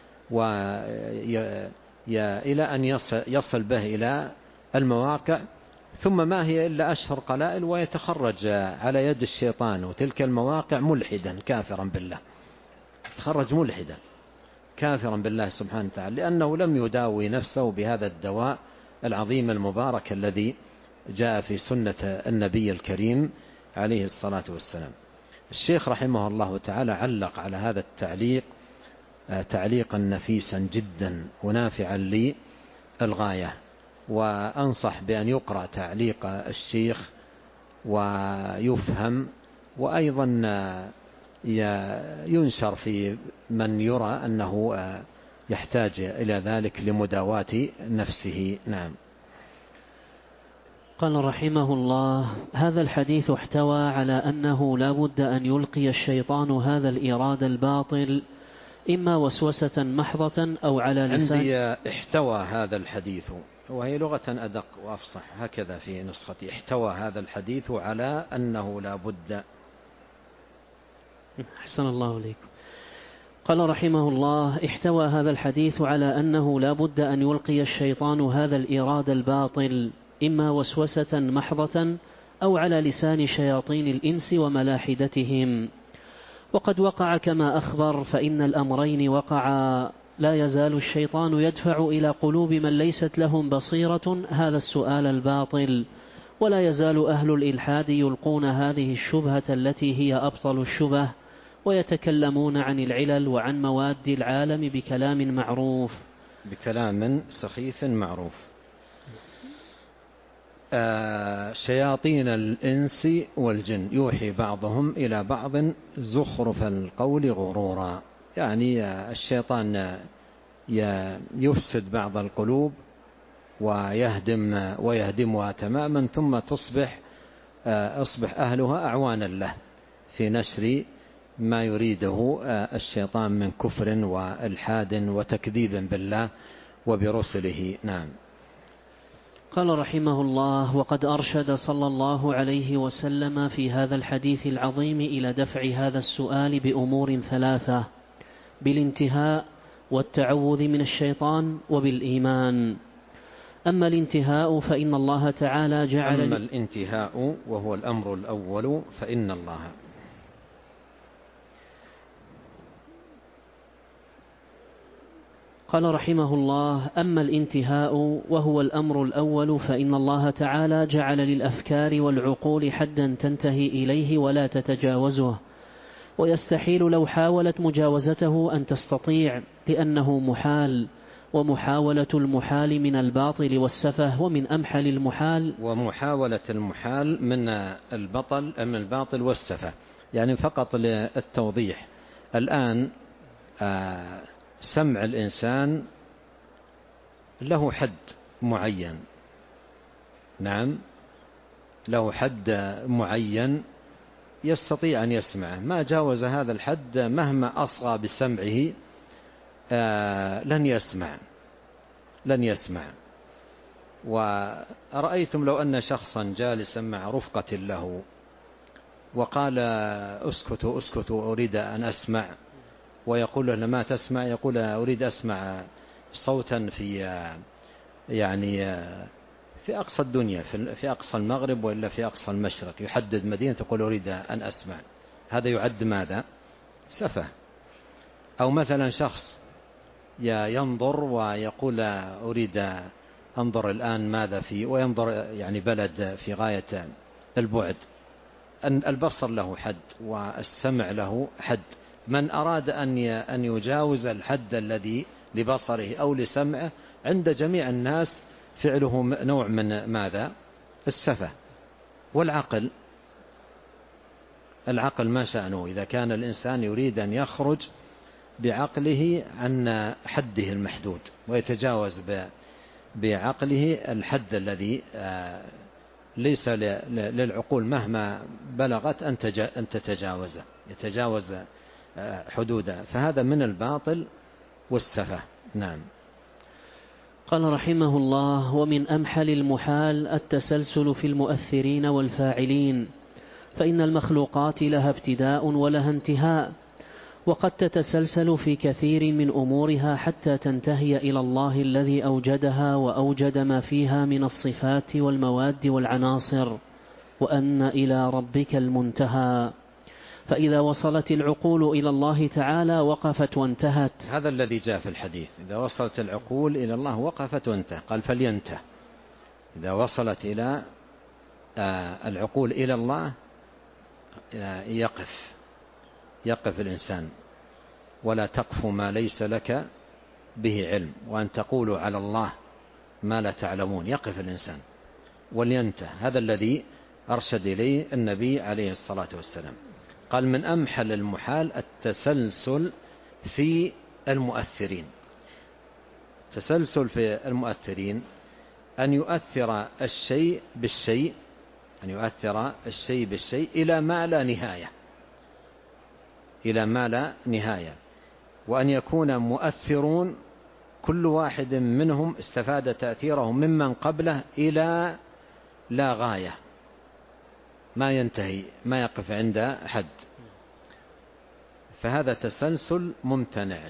إلى أن يصل به إلى المواقع، ثم ما هي إلا أشهر قلائل ويتخرج على يد الشيطان وتلك المواقع ملحدا كافرا بالله، تخرج ملحدا كافرا بالله سبحانه وتعالى، لأنه لم يداوي نفسه بهذا الدواء العظيم المبارك الذي جاء في سنة النبي الكريم عليه الصلاة والسلام. الشيخ رحمه الله تعالى علق على هذا التعليق تعليقا نفيسا جدا ونافعا للغاية، وأنصح بأن يقرأ تعليق الشيخ ويفهم، وأيضا ينشر في من يرى أنه يحتاج إلى ذلك لمداواة نفسه. نعم. قال رحمه الله: هذا الحديث احتوى على أنه لا بد أن يلقي الشيطان هذا الإراد الباطل إما وسوسة محضة أو على لسان. عندي احتوى هذا الحديث، وهي لغة أدق وأفصح، هكذا في نسختي: احتوى هذا الحديث على أنه لا بد. أحسن الله عليكم. قال رحمه الله: احتوى هذا الحديث على أنه لا بد أن يلقي الشيطان هذا الإراد الباطل إما وسوسة محضة أو على لسان شياطين الإنس وملاحدتهم. وقد وقع كما أخبر، فإن الأمرين وقعا. لا يزال الشيطان يدفع إلى قلوب من ليست لهم بصيرة هذا السؤال الباطل، ولا يزال أهل الإلحاد يلقون هذه الشبهة التي هي أبطل الشبه، ويتكلمون عن العلل وعن مواد العالم بكلام معروف، بكلام سخيف معروف. شياطين الإنس والجن يوحي بعضهم إلى بعض زخرف القول غرورا، يعني الشيطان يفسد بعض القلوب ويهدمها تماما، ثم أصبح أهلها أعوانا له في نشر ما يريده الشيطان من كفر وإلحاد وتكذيب بالله وبرسله. نعم. قال رحمه الله: وقد أرشد صلى الله عليه وسلم في هذا الحديث العظيم إلى دفع هذا السؤال بأمور 3: بالانتهاء، والتعوذ من الشيطان، وبالإيمان. أما الانتهاء فإن الله تعالى جعل أما الانتهاء وهو الأمر الأول فإن الله قال رحمه الله: أما الانتهاء وهو الأمر الأول فإن الله تعالى جعل للأفكار والعقول حدا تنتهي إليه ولا تتجاوزه، ويستحيل لو حاولت مجاوزته أن تستطيع، لأنه محال، ومحاولة المحال من الباطل والسفه، ومن أمحل المحال. ومحاولة المحال من الباطل والسفه، يعني فقط للتوضيح. الآن سمع الإنسان له حد معين، نعم له حد معين يستطيع أن يسمعه، ما جاوز هذا الحد مهما أصغى بسمعه لن يسمع. ورأيتم لو أن شخصا جالسا مع رفقة له وقال اسكتوا اسكتوا أريد أن أسمع، ويقول له ما تسمع، يقول أريد أسمع صوتا في أقصى الدنيا، في أقصى المغرب وإلا في أقصى المشرق، يحدد مدينة تقول أريد أن أسمع، هذا يعد ماذا؟ سفه. أو مثلا شخص ينظر ويقول أريد أنظر الآن ماذا فيه، وينظر بلد في غاية البعد، البصر له حد والسمع له حد. من أراد أن يجاوز الحد الذي لبصره أو لسمعه، عند جميع الناس فعله نوع من ماذا؟ السفه. والعقل ما شأنه إذا كان الإنسان يريد أن يخرج بعقله عن حده المحدود ويتجاوز بعقله الحد الذي ليس للعقول مهما بلغت أن تتجاوزه، يتجاوز حدوده، فهذا من الباطل والسفه. نعم. قال رحمه الله: ومن أمحل المحال التسلسل في المؤثرين والفاعلين، فإن المخلوقات لها ابتداء ولها انتهاء، وقد تتسلسل في كثير من أمورها حتى تنتهي إلى الله الذي أوجدها وأوجد ما فيها من الصفات والمواد والعناصر، وأن إلى ربك المنتهى. فإذا وصلت العقول إلى الله تعالى وقفت وانتهت. هذا الذي جاء في الحديث: إذا وصلت العقول إلى الله وقفت وانتهت. قال فلينته. إذا وصلت إلى العقول إلى الله يقف الإنسان، ولا تقف ما ليس لك به علم، وأن تقولوا على الله ما لا تعلمون. يقف الإنسان ولينته. هذا الذي أرشد إليه النبي عليه الصلاة والسلام. قال من أمحل المحال التسلسل في المؤثرين. التسلسل في المؤثرين أن يؤثر الشيء بالشيء، إلى ما لا نهاية، وأن يكون مؤثرون كل واحد منهم استفاد تأثيره ممن قبله إلى لا غاية، ما ينتهي، ما يقف عند حد. فهذا تسلسل ممتنع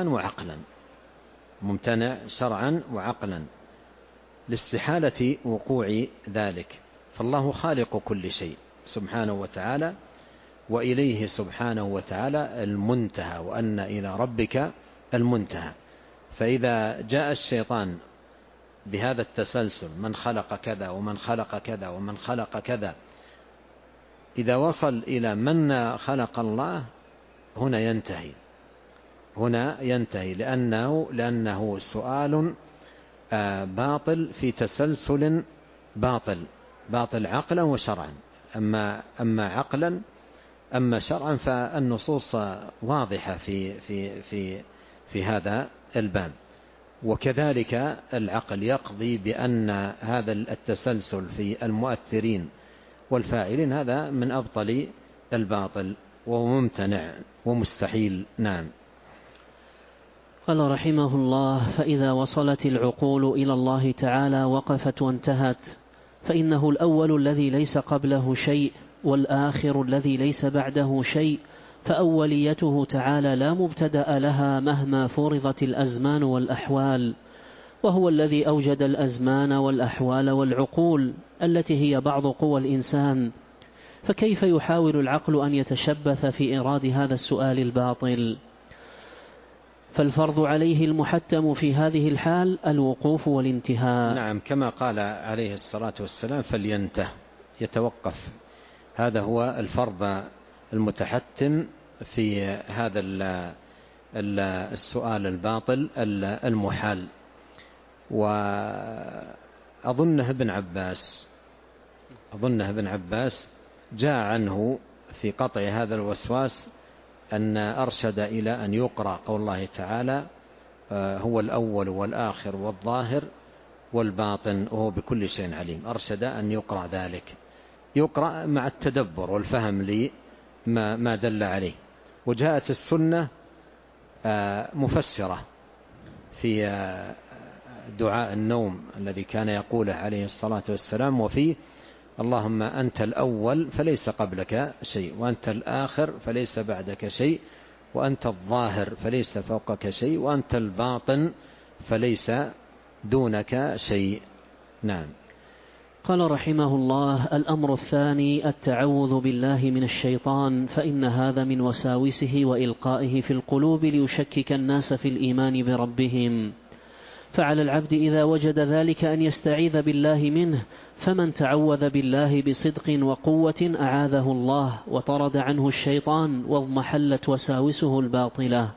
شرعا وعقلا لاستحالة وقوع ذلك. فالله خالق كل شيء سبحانه وتعالى، وإليه سبحانه وتعالى المنتهى، وأن إلى ربك المنتهى. فإذا جاء الشيطان بهذا التسلسل، من خلق كذا ومن خلق كذا ومن خلق كذا، إذا وصل إلى من خلق الله هنا ينتهي لأنه سؤال باطل في تسلسل باطل عقلا وشرعا. أما شرعا فالنصوص واضحة في هذا الباب. وكذلك العقل يقضي بأن هذا التسلسل في المؤثرين والفاعلين هذا من أبطل الباطل وهو ممتنع ومستحيل. نعم. قال رحمه الله: فإذا وصلت العقول إلى الله تعالى وقفت وانتهت، فإنه الأول الذي ليس قبله شيء، والآخر الذي ليس بعده شيء، فأوليته تعالى لا مبتدأ لها مهما فرضت الأزمان والأحوال، وهو الذي أوجد الأزمان والأحوال والعقول التي هي بعض قوى الإنسان. فكيف يحاول العقل أن يتشبث في إيراد هذا السؤال الباطل؟ فالفرض عليه المحتم في هذه الحال الوقوف والانتهاء. نعم، كما قال عليه الصلاة والسلام: فلينته، يتوقف. هذا هو الفرض المتحتم في هذا السؤال الباطل المحال. وأظنه ابن عباس جاء عنه في قطع هذا الوسواس أن أرشد إلى أن يقرأ قول الله تعالى: هو الأول والآخر والظاهر والباطن وهو بكل شيء عليم. أرشد أن يقرأ ذلك، يقرأ مع التدبر والفهم ما دل عليه. وجاءت السنة مفسرة في دعاء النوم الذي كان يقوله عليه الصلاة والسلام، وفيه: اللهم أنت الأول فليس قبلك شيء، وأنت الآخر فليس بعدك شيء، وأنت الظاهر فليس فوقك شيء، وأنت الباطن فليس دونك شيء. نعم. قال رحمه الله: الأمر الثاني التعوذ بالله من الشيطان، فإن هذا من وساوسه وإلقائه في القلوب ليشكك الناس في الإيمان بربهم، فعلى العبد إذا وجد ذلك أن يستعيذ بالله منه، فمن تعوذ بالله بصدق وقوة أعاذه الله وطرد عنه الشيطان واضمحلت وساوسه الباطلة.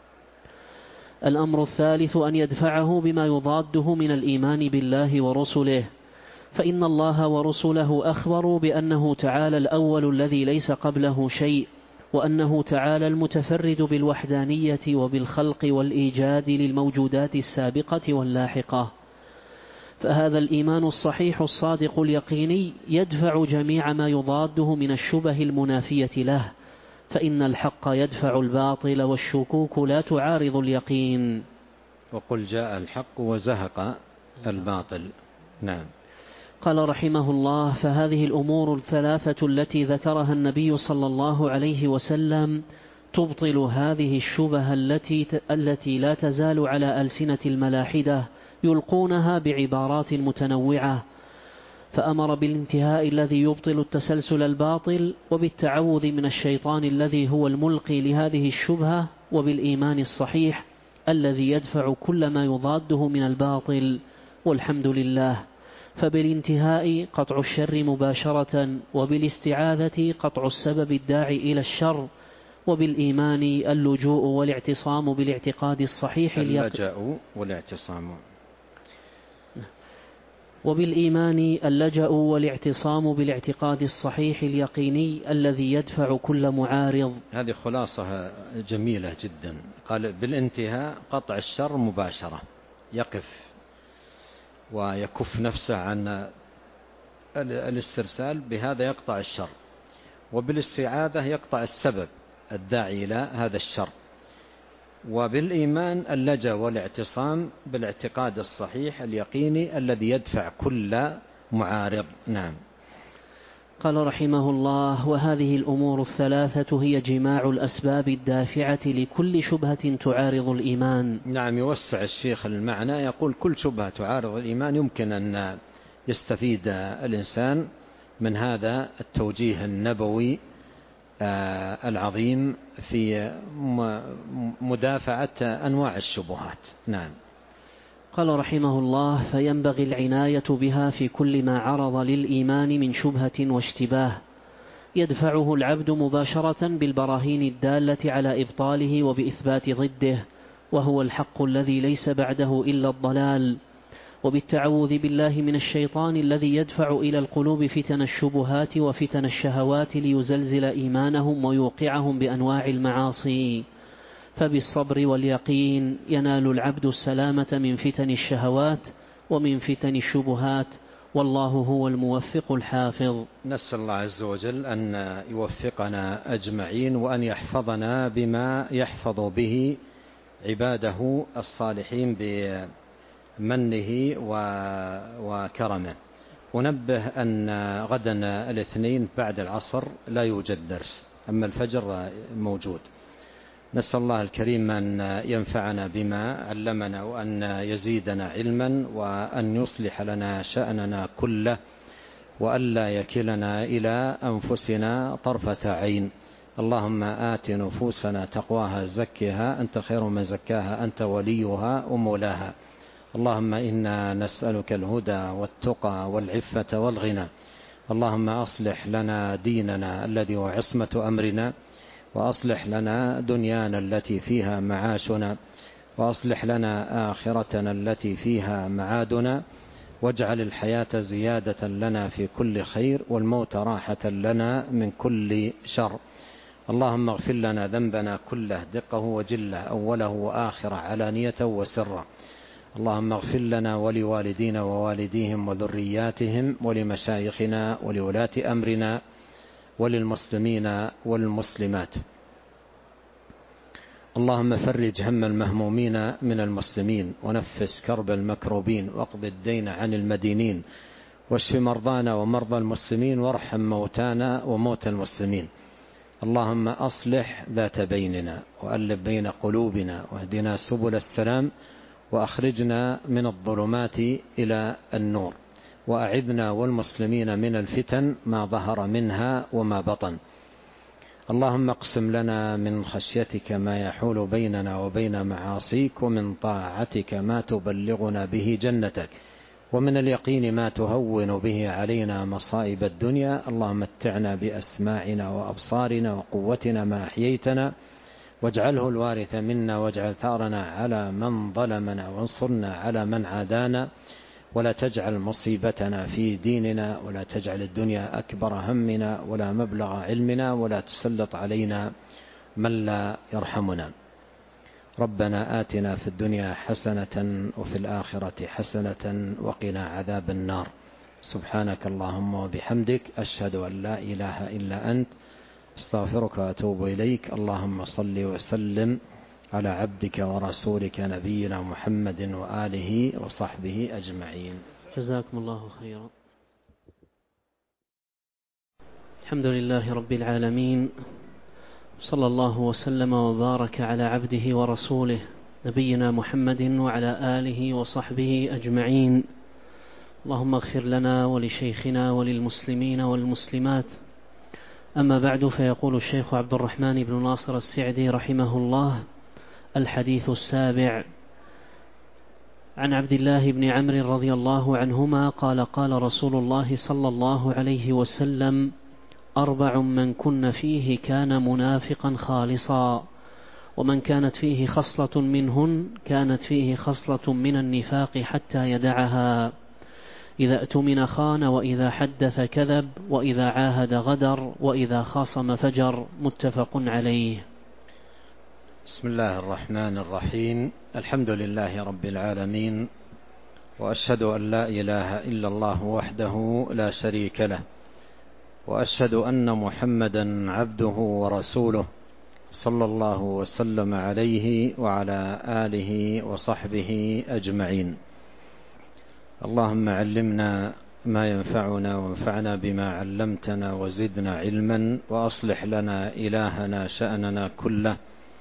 الأمر الثالث أن يدفعه بما يضاده من الإيمان بالله ورسله، فإن الله ورسله أخبروا بأنه تعالى الأول الذي ليس قبله شيء، وأنه تعالى المتفرد بالوحدانية وبالخلق والإيجاد للموجودات السابقة واللاحقة. فهذا الإيمان الصحيح الصادق اليقيني يدفع جميع ما يضاده من الشبه المنافية له، فإن الحق يدفع الباطل والشكوك لا تعارض اليقين. وقل جاء الحق وزهق الباطل. نعم. قال رحمه الله: فهذه الأمور الثلاثة التي ذكرها النبي صلى الله عليه وسلم تبطل هذه الشبه التي لا تزال على ألسنة الملاحدة يلقونها بعبارات متنوعة، فأمر بالانتهاء الذي يبطل التسلسل الباطل، وبالتعوذ من الشيطان الذي هو الملقي لهذه الشبهة، وبالإيمان الصحيح الذي يدفع كل ما يضاده من الباطل. والحمد لله. فبالانتهاء قطع الشر مباشرة، وبالاستعاذة قطع السبب الداعي إلى الشر، وبالإيمان اللجوء والاعتصام بالاعتقاد الصحيح وبالإيمان اللجأ والاعتصام بالاعتقاد الصحيح اليقيني الذي يدفع كل معارض. هذه خلاصة جميلة جدا. قال: بالانتهاء قطع الشر مباشرة، يقف ويكف نفسه عن الاسترسال، بهذا يقطع الشر. وبالاستعاذة يقطع السبب الداعي إلى هذا الشر. وبالإيمان اللجأ والاعتصام بالاعتقاد الصحيح اليقيني الذي يدفع كل معارض. نعم. قال رحمه الله: وهذه الأمور الثلاثة هي جماع الأسباب الدافعة لكل شبهة تعارض الإيمان. نعم. يوسع الشيخ المعنى، يقول: كل شبهة تعارض الإيمان يمكن أن يستفيد الإنسان من هذا التوجيه النبوي العظيم في مدافعة أنواع الشبهات. نعم. قال رحمه الله: فينبغي العناية بها في كل ما عرض للإيمان من شبهة واشتباه، يدفعه العبد مباشرة بالبراهين الدالة على إبطاله وبإثبات ضده، وهو الحق الذي ليس بعده إلا الضلال، وبالتعوذ بالله من الشيطان الذي يدفع إلى القلوب فتن الشبهات وفتن الشهوات ليزلزل إيمانهم ويوقعهم بأنواع المعاصي. فبالصبر واليقين ينال العبد السلامة من فتن الشهوات ومن فتن الشبهات، والله هو الموفق الحافظ. نسأل الله عز وجل أن يوفقنا أجمعين، وأن يحفظنا بما يحفظ به عباده الصالحين بمنه وكرمه. أنبه أن غدا الاثنين بعد العصر لا يوجد درس، أما الفجر موجود. نسأل الله الكريم أن ينفعنا بما علمنا، وأن يزيدنا علما، وأن يصلح لنا شأننا كله، وألا يكلنا إلى أنفسنا طرفة عين. اللهم آت نفوسنا تقواها زكها أنت خير من زكاها أنت وليها ومولاها. اللهم إنا نسألك الهدى والتقى والعفة والغنى. اللهم أصلح لنا ديننا الذي هو عصمة أمرنا، وأصلح لنا دنيانا التي فيها معاشنا، وأصلح لنا آخرتنا التي فيها معادنا، واجعل الحياة زيادة لنا في كل خير، والموت راحة لنا من كل شر. اللهم اغفر لنا ذنبنا كله دقه وجله، أوله وآخره، علانيته وسره. اللهم اغفر لنا ولوالدينا ووالديهم وذرياتهم ولمشايخنا ولولاة أمرنا وللمسلمين والمسلمات. اللهم فرج هم المهمومين من المسلمين، ونفس كرب المكروبين، واقض الدين عن المدينين، واشف مرضانا ومرضى المسلمين، وارحم موتانا وموتى المسلمين. اللهم أصلح ذات بيننا، وألف بين قلوبنا، واهدنا سبل السلام، وأخرجنا من الظلمات إلى النور، وأعذنا والمسلمين من الفتن ما ظهر منها وما بطن. اللهم اقسم لنا من خشيتك ما يحول بيننا وبين معاصيك، ومن طاعتك ما تبلغنا به جنتك، ومن اليقين ما تهون به علينا مصائب الدنيا. اللهم متعنا بأسماعنا وأبصارنا وقوتنا ما أحييتنا، واجعله الوارث منا، واجعل ثارنا على من ظلمنا، وانصرنا على من عادانا، ولا تجعل مصيبتنا في ديننا، ولا تجعل الدنيا أكبر همنا ولا مبلغ علمنا، ولا تسلط علينا من لا يرحمنا. ربنا آتنا في الدنيا حسنة وفي الآخرة حسنة وقنا عذاب النار. سبحانك اللهم وبحمدك، أشهد أن لا إله إلا أنت، استغفرك وأتوب إليك. اللهم صل وسلم على عبدك ورسولك نبينا محمد وآله وصحبه أجمعين. جزاكم الله خيرا. الحمد لله رب العالمين، صلى الله وسلم وبارك على عبده ورسوله نبينا محمد وعلى آله وصحبه أجمعين. اللهم اغفر لنا ولشيخنا وللمسلمين والمسلمات. أما بعد، فيقول الشيخ عبد الرحمن بن ناصر السعدي رحمه الله: الحديث السابع. عن عبد الله بن عمرو رضي الله عنهما قال: قال رسول الله صلى الله عليه وسلم: 4 من كن فيه كان منافقا خالصا، ومن كانت فيه خصلة منهن كانت فيه خصلة من النفاق حتى يدعها: إذا اؤتمن خان، وإذا حدث كذب، وإذا عاهد غدر، وإذا خاصم فجر. متفق عليه. بسم الله الرحمن الرحيم. الحمد لله رب العالمين، وأشهد أن لا إله إلا الله وحده لا شريك له، وأشهد أن محمدا عبده ورسوله، صلى الله وسلم عليه وعلى آله وصحبه أجمعين. اللهم علمنا ما ينفعنا، وانفعنا بما علمتنا، وزدنا علما، وأصلح لنا إلهنا شأننا كله،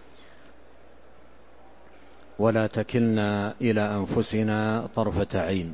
ولا تكلنا إلى أنفسنا طرفة عين.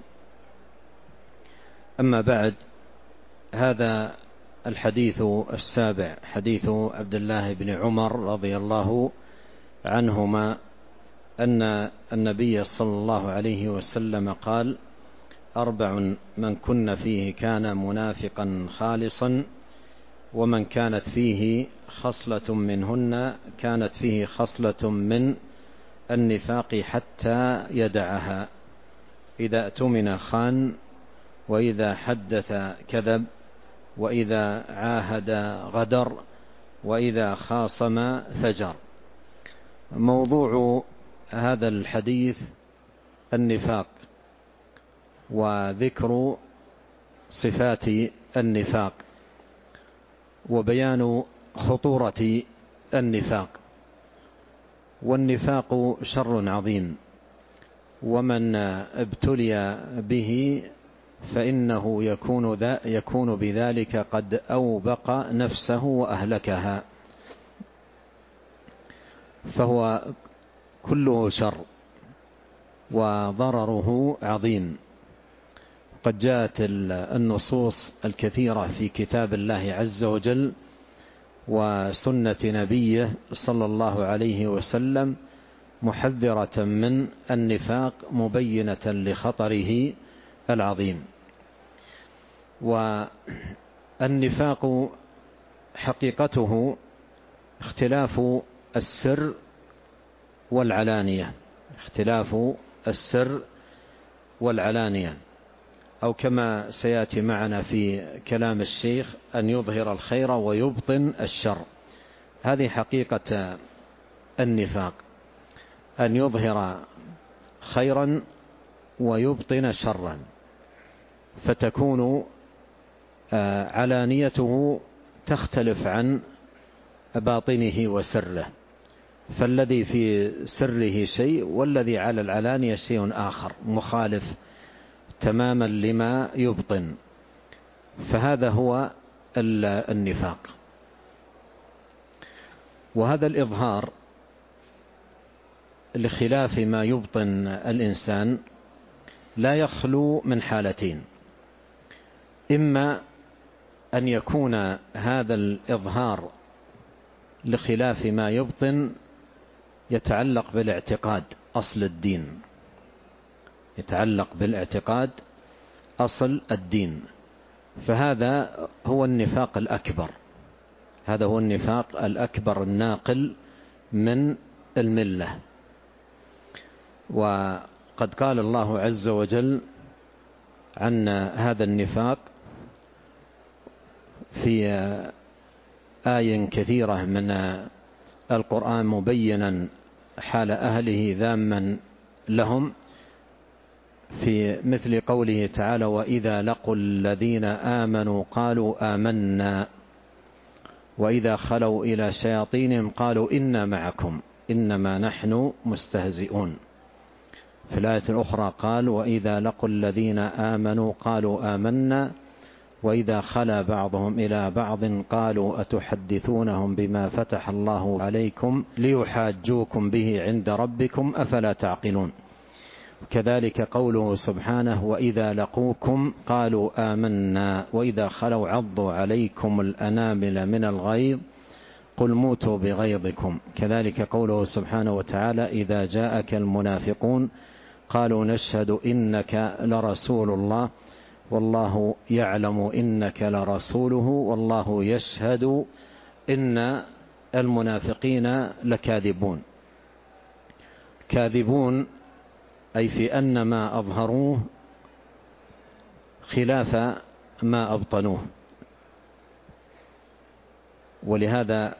أما بعد، هذا الحديث السابع حديث عبد الله بن عمر رضي الله عنهما أن النبي صلى الله عليه وسلم قال: 4 من كن فيه كان منافقا خالصا، ومن كانت فيه خصلة منهن كانت فيه خصلة من النفاق حتى يدعها: إذا اؤتمن خان، وإذا حدث كذب، وإذا عاهد غدر، وإذا خاصم فجر. موضوع هذا الحديث النفاق، وذكر صفات النفاق، وبيان خطورة النفاق. والنفاق شر عظيم، ومن ابتلي به فإنه يكون بذلك قد أوبق نفسه وأهلكها، فهو كله شر وضرره عظيم. قد جاءت النصوص الكثيرة في كتاب الله عز وجل وسنة نبيه صلى الله عليه وسلم محذرة من النفاق، مبينة لخطره العظيم. والنفاق حقيقته اختلاف السر والعلانية، اختلاف السر والعلانية، أو كما سيأتي معنا في كلام الشيخ: أن يظهر الخير ويبطن الشر. هذه حقيقة النفاق، أن يظهر خيرا ويبطن شرا، فتكون علانيته تختلف عن باطنه وسره، فالذي في سره شيء والذي على العلانية شيء آخر مخالف تماما لما يبطن، فهذا هو النفاق. وهذا الإظهار لخلاف ما يبطن الإنسان لا يخلو من حالتين: إما أن يكون هذا الإظهار لخلاف ما يبطن يتعلق بالاعتقاد أصل الدين، يتعلق بالاعتقاد أصل الدين، فهذا هو النفاق الأكبر، هذا هو النفاق الأكبر الناقل من الملة. وقد قال الله عز وجل عن هذا النفاق في آية كثيرة من القرآن مبينا حال أهله ذاما لهم، في مثل قوله تعالى: وإذا لقوا الذين آمنوا قالوا آمنا وإذا خلوا إلى شياطينهم قالوا إنا معكم إنما نحن مستهزئون. في الآية الأخرى قال: وإذا لقوا الذين آمنوا قالوا آمنا وإذا خلا بعضهم إلى بعض قالوا أتحدثونهم بما فتح الله عليكم ليحاجوكم به عند ربكم أفلا تعقلون. كذلك قوله سبحانه: وإذا لقوكم قالوا آمنا وإذا خلوا عضوا عليكم الأنامل من الغيظ قل موتوا بغيظكم. كذلك قوله سبحانه وتعالى: إذا جاءك المنافقون قالوا نشهد إنك لرسول الله والله يعلم إنك لرسوله والله يشهد إن المنافقين لكاذبون. كاذبون أي في أن ما أظهروه خلاف ما أبطنوه. ولهذا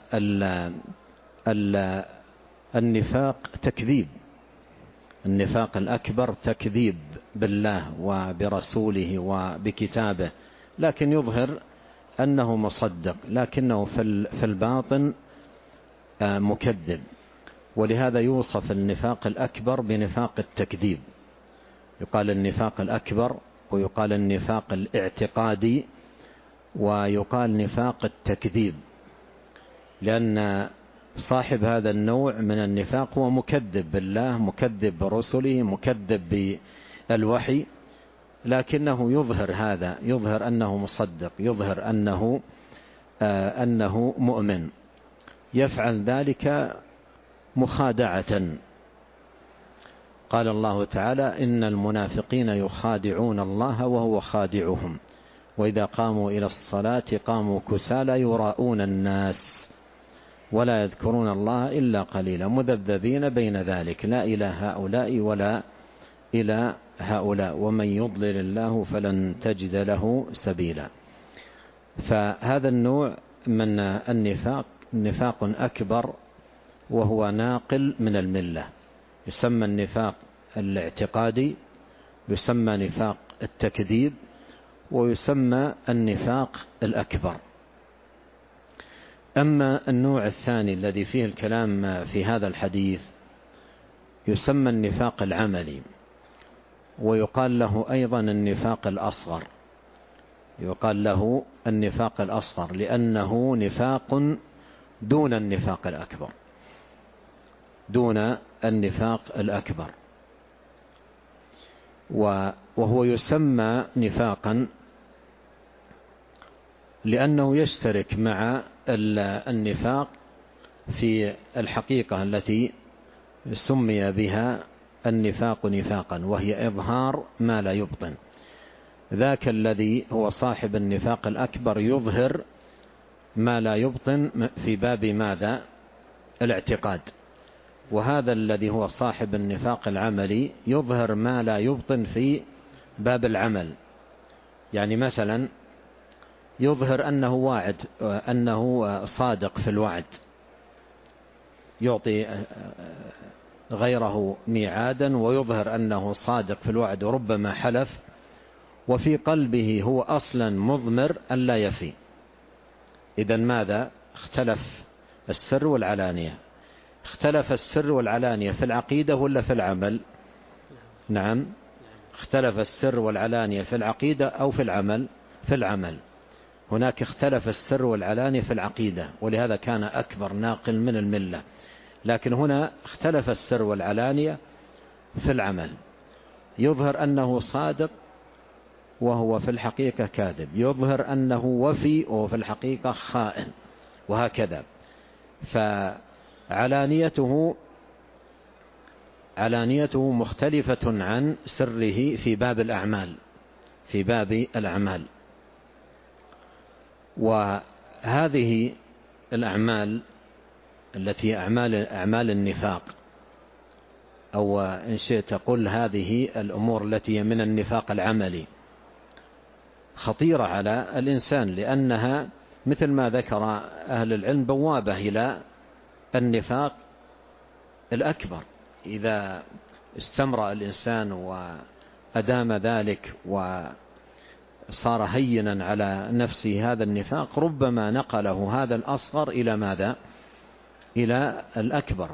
النفاق تكذيب، النفاق الأكبر تكذيب بالله وبرسوله وبكتابه، لكن يظهر أنه مصدق لكنه في الباطن مكذب. ولهذا يوصف النفاق الأكبر بنفاق التكذيب، يقال النفاق الأكبر ويقال النفاق الاعتقادي ويقال نفاق التكذيب، لأن صاحب هذا النوع من النفاق هو مكذب بالله، مكذب برسله، مكذب بالوحي، لكنه يظهر هذا، يظهر أنه مصدق، يظهر أنه مؤمن، يفعل ذلك مخادعة. قال الله تعالى: إن المنافقين يخادعون الله وهو خادعهم وإذا قاموا إلى الصلاة قاموا كسالى يراءون الناس ولا يذكرون الله إلا قليلا مذبذبين بين ذلك لا إلى هؤلاء ولا إلى هؤلاء ومن يضلل الله فلن تجد له سبيلا. فهذا النوع من النفاق نفاق أكبر وهو ناقل من الملة، يسمى النفاق الاعتقادي، يسمى نفاق التكذيب، ويسمى النفاق الأكبر. أما النوع الثاني الذي فيه الكلام في هذا الحديث يسمى النفاق العملي، ويقال له أيضا النفاق الأصغر، يقال له النفاق الأصغر لأنه نفاق دون النفاق الأكبر، دون النفاق الأكبر، وهو يسمى نفاقا لأنه يشترك مع النفاق في الحقيقة التي سمي بها النفاق نفاقا، وهي إظهار ما لا يبطن. ذاك الذي هو صاحب النفاق الأكبر يظهر ما لا يبطن في باب ماذا؟ الاعتقاد. وهذا الذي هو صاحب النفاق العملي يظهر ما لا يبطن في باب العمل. يعني مثلا يظهر أنه واعد، أنه صادق في الوعد، يعطي غيره ميعادا ويظهر أنه صادق في الوعد وربما حلف، وفي قلبه هو أصلا مضمر أن لا يفي، إذن ماذا؟ اختلف السر والعلانية. اختلف السر والعلانية في العقيدة ولا في العمل؟ نعم، اختلف السر والعلانية في العقيدة أو في العمل؟ في العمل. هناك اختلف السر والعلانية في العقيدة، ولهذا كان أكبر ناقل من الملة. لكن هنا اختلف السر والعلانية في العمل، يظهر أنه صادق وهو في الحقيقة كاذب، يظهر أنه وفي وهو في الحقيقة خائن، وهكذا. فعلانيته مختلفة عن سره في باب الأعمال، في باب الأعمال. وهذه الأعمال التي أعمال النفاق، أو إن شئت قل هذه الأمور التي من النفاق العملي، خطيرة على الإنسان، لأنها مثل ما ذكر أهل العلم بوابة إلى النفاق الأكبر. إذا استمر الإنسان وأدام ذلك وصار هينا على نفسه هذا النفاق، ربما نقله هذا الأصغر إلى ماذا؟ إلى الأكبر،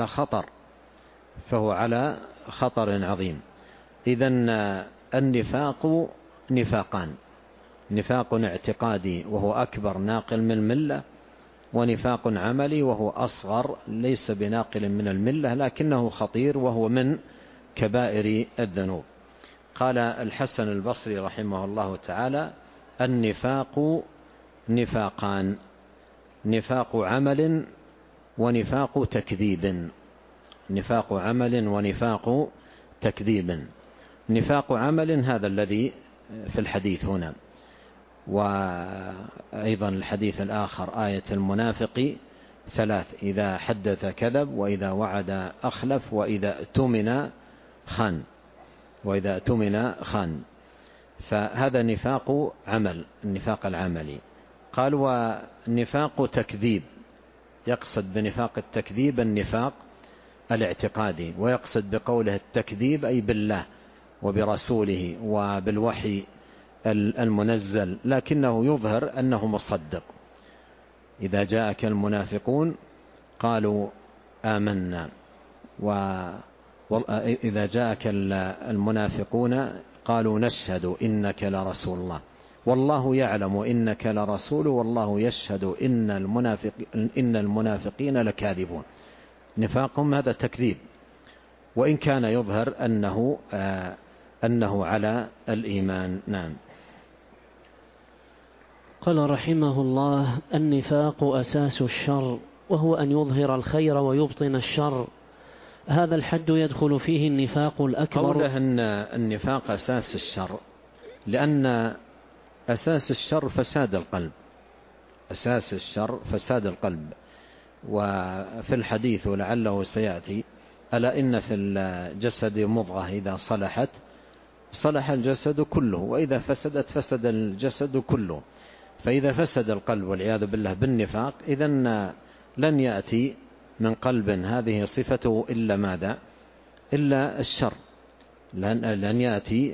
فهو على خطر عظيم. إذن النفاق نفاقان: نفاق اعتقادي وهو أكبر ناقل من الملة، ونفاق عملي وهو أصغر ليس بناقل من الملة لكنه خطير وهو من كبائر الذنوب. قال الحسن البصري رحمه الله تعالى: النفاق نفاقان: نفاق عمل ونفاق تكذيب. نفاق عمل ونفاق تكذيب. نفاق عمل هذا الذي في الحديث هنا، وأيضا الحديث الآخر آية المنافق 3: إذا حدث كذب، وإذا وعد أخلف، وإذا اؤتمن خان. فهذا نفاق عمل، النفاق العملي. قال: ونفاق تكذيب، يقصد بنفاق التكذيب النفاق الاعتقادي، ويقصد بقوله التكذيب أي بالله وبرسوله وبالوحي المنزل، لكنه يظهر أنه مصدق. إذا جاءك المنافقون قالوا آمنا، وإذا جاءك المنافقون قالوا نشهد إنك لرسول الله، والله يعلم إنك لرسول، والله يشهد إن المنافقين لكاذبون. نفاقهم هذا تكذيب، وإن كان يظهر أنه على الإيمان. نعم. قال رحمه الله: النفاق أساس الشر، وهو أن يظهر الخير ويبطن الشر. هذا الحد يدخل فيه النفاق الأكبر. قوله أن النفاق أساس الشر، لأن أساس الشر فساد القلب، أساس الشر فساد القلب. وفي الحديث ولعله سيأتي: ألا إن في الجسد مضغة إذا صلحت صلح الجسد كله، وإذا فسدت فسد الجسد كله. فإذا فسد القلب والعياذ بالله بالنفاق، إذن لن يأتي من قلب هذه صفته إلا ماذا؟ إلا الشر. لن يأتي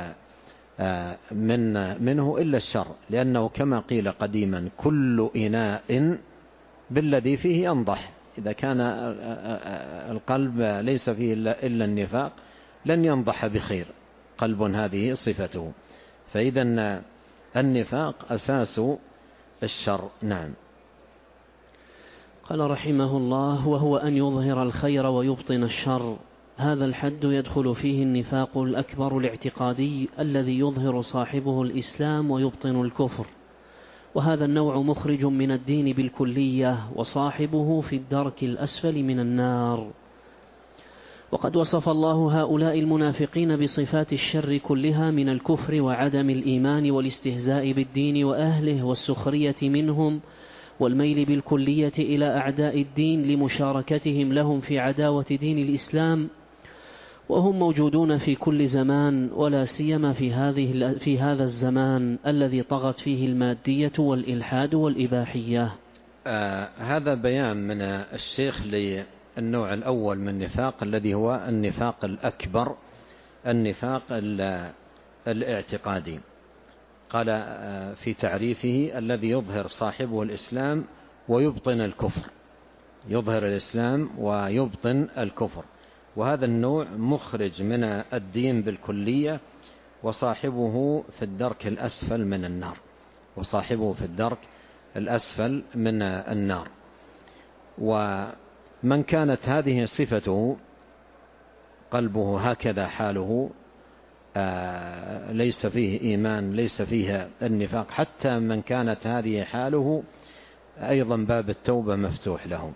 منه إلا الشر، لأنه كما قيل قديما: كل إناء بالذي فيه ينضح. إذا كان القلب ليس فيه إلا النفاق لن ينضح بخير قلب هذه صفته. فإذا النفاق أساس الشر. نعم. قال رحمه الله: وهو أن يظهر الخير ويبطن الشر. هذا الحد يدخل فيه النفاق الأكبر الاعتقادي الذي يظهر صاحبه الإسلام ويبطن الكفر، وهذا النوع مخرج من الدين بالكلية، وصاحبه في الدرك الأسفل من النار. وقد وصف الله هؤلاء المنافقين بصفات الشر كلها من الكفر وعدم الإيمان والاستهزاء بالدين وأهله والسخرية منهم والميل بالكلية إلى أعداء الدين لمشاركتهم لهم في عداوة دين الإسلام، وهم موجودون في كل زمان، ولا سيما في هذا الزمان الذي طغت فيه المادية والإلحاد والإباحية. هذا بيان من الشيخ للنوع الأول من النفاق، الذي هو النفاق الأكبر، النفاق الاعتقادي. قال في تعريفه: الذي يظهر صاحبه الإسلام ويبطن الكفر، يظهر الإسلام ويبطن الكفر، وهذا النوع مخرج من الدين بالكلية، وصاحبه في الدرك الأسفل من النار، وصاحبه في الدرك الأسفل من النار. ومن كانت هذه صفته، قلبه هكذا حاله، ليس فيه إيمان، ليس فيه النفاق، حتى من كانت هذه حاله أيضا باب التوبة مفتوح له.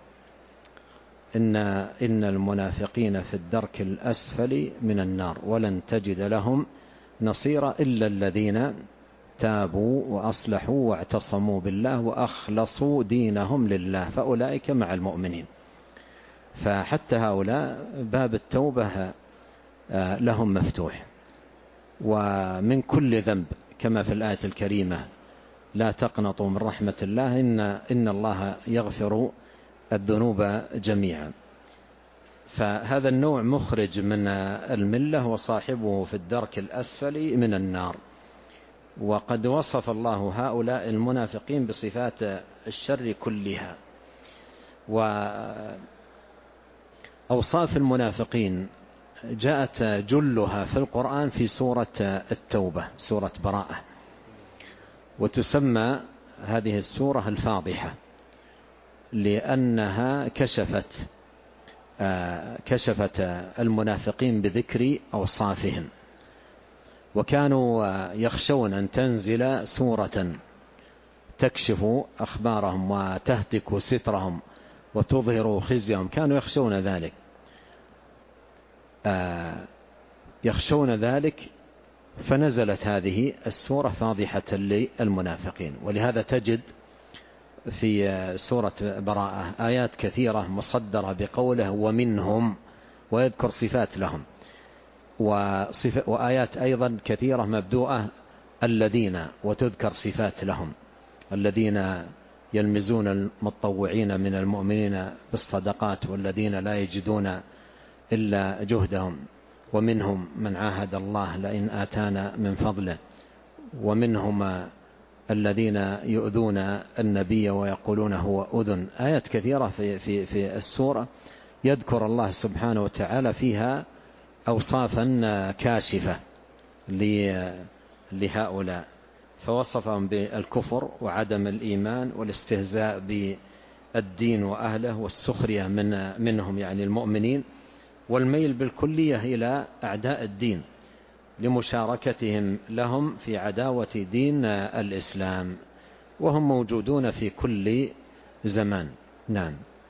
إن المنافقين في الدرك الأسفل من النار ولن تجد لهم نصيرا إلا الذين تابوا وأصلحوا واعتصموا بالله وأخلصوا دينهم لله فأولئك مع المؤمنين. فحتى هؤلاء باب التوبة لهم مفتوح. ومن كل ذنب كما في الآية الكريمة: لا تقنطوا من رحمة الله إن الله يغفر الذنوب جميعا. فهذا النوع مخرج من الملة، وصاحبه في الدرك الأسفل من النار. وقد وصف الله هؤلاء المنافقين بصفات الشر كلها. وأوصاف المنافقين جاءت جلها في القرآن في سورة التوبة، سورة براءة، وتسمى هذه السورة الفاضحة، لأنها كشفت المنافقين بذكر أوصافهم. وكانوا يخشون أن تنزل سورة تكشف أخبارهم وتهتك سترهم وتظهر خزيهم، كانوا يخشون ذلك، فنزلت هذه السورة فاضحة للمنافقين. ولهذا تجد في سورة براءة آيات كثيرة مصدرة بقوله ومنهم، ويذكر صفات لهم، وآيات أيضا كثيرة مبدوءة الذين، وتذكر صفات لهم: الذين يلمزون المتطوعين من المؤمنين بالصدقات والذين لا يجدون إلا جهدهم، ومنهم من عاهد الله لئن آتانا من فضله، ومنهم الذين يؤذون النبي ويقولون هو أذن. آيات كثيرة في السورة يذكر الله سبحانه وتعالى فيها أوصافا كاشفة لهؤلاء، فوصفهم بالكفر وعدم الإيمان والاستهزاء بالدين وأهله والسخرية منهم يعني المؤمنين، والميل بالكلية إلى أعداء الدين لمشاركتهم لهم في عداوة دين الإسلام، وهم موجودون في كل زمان. نعم.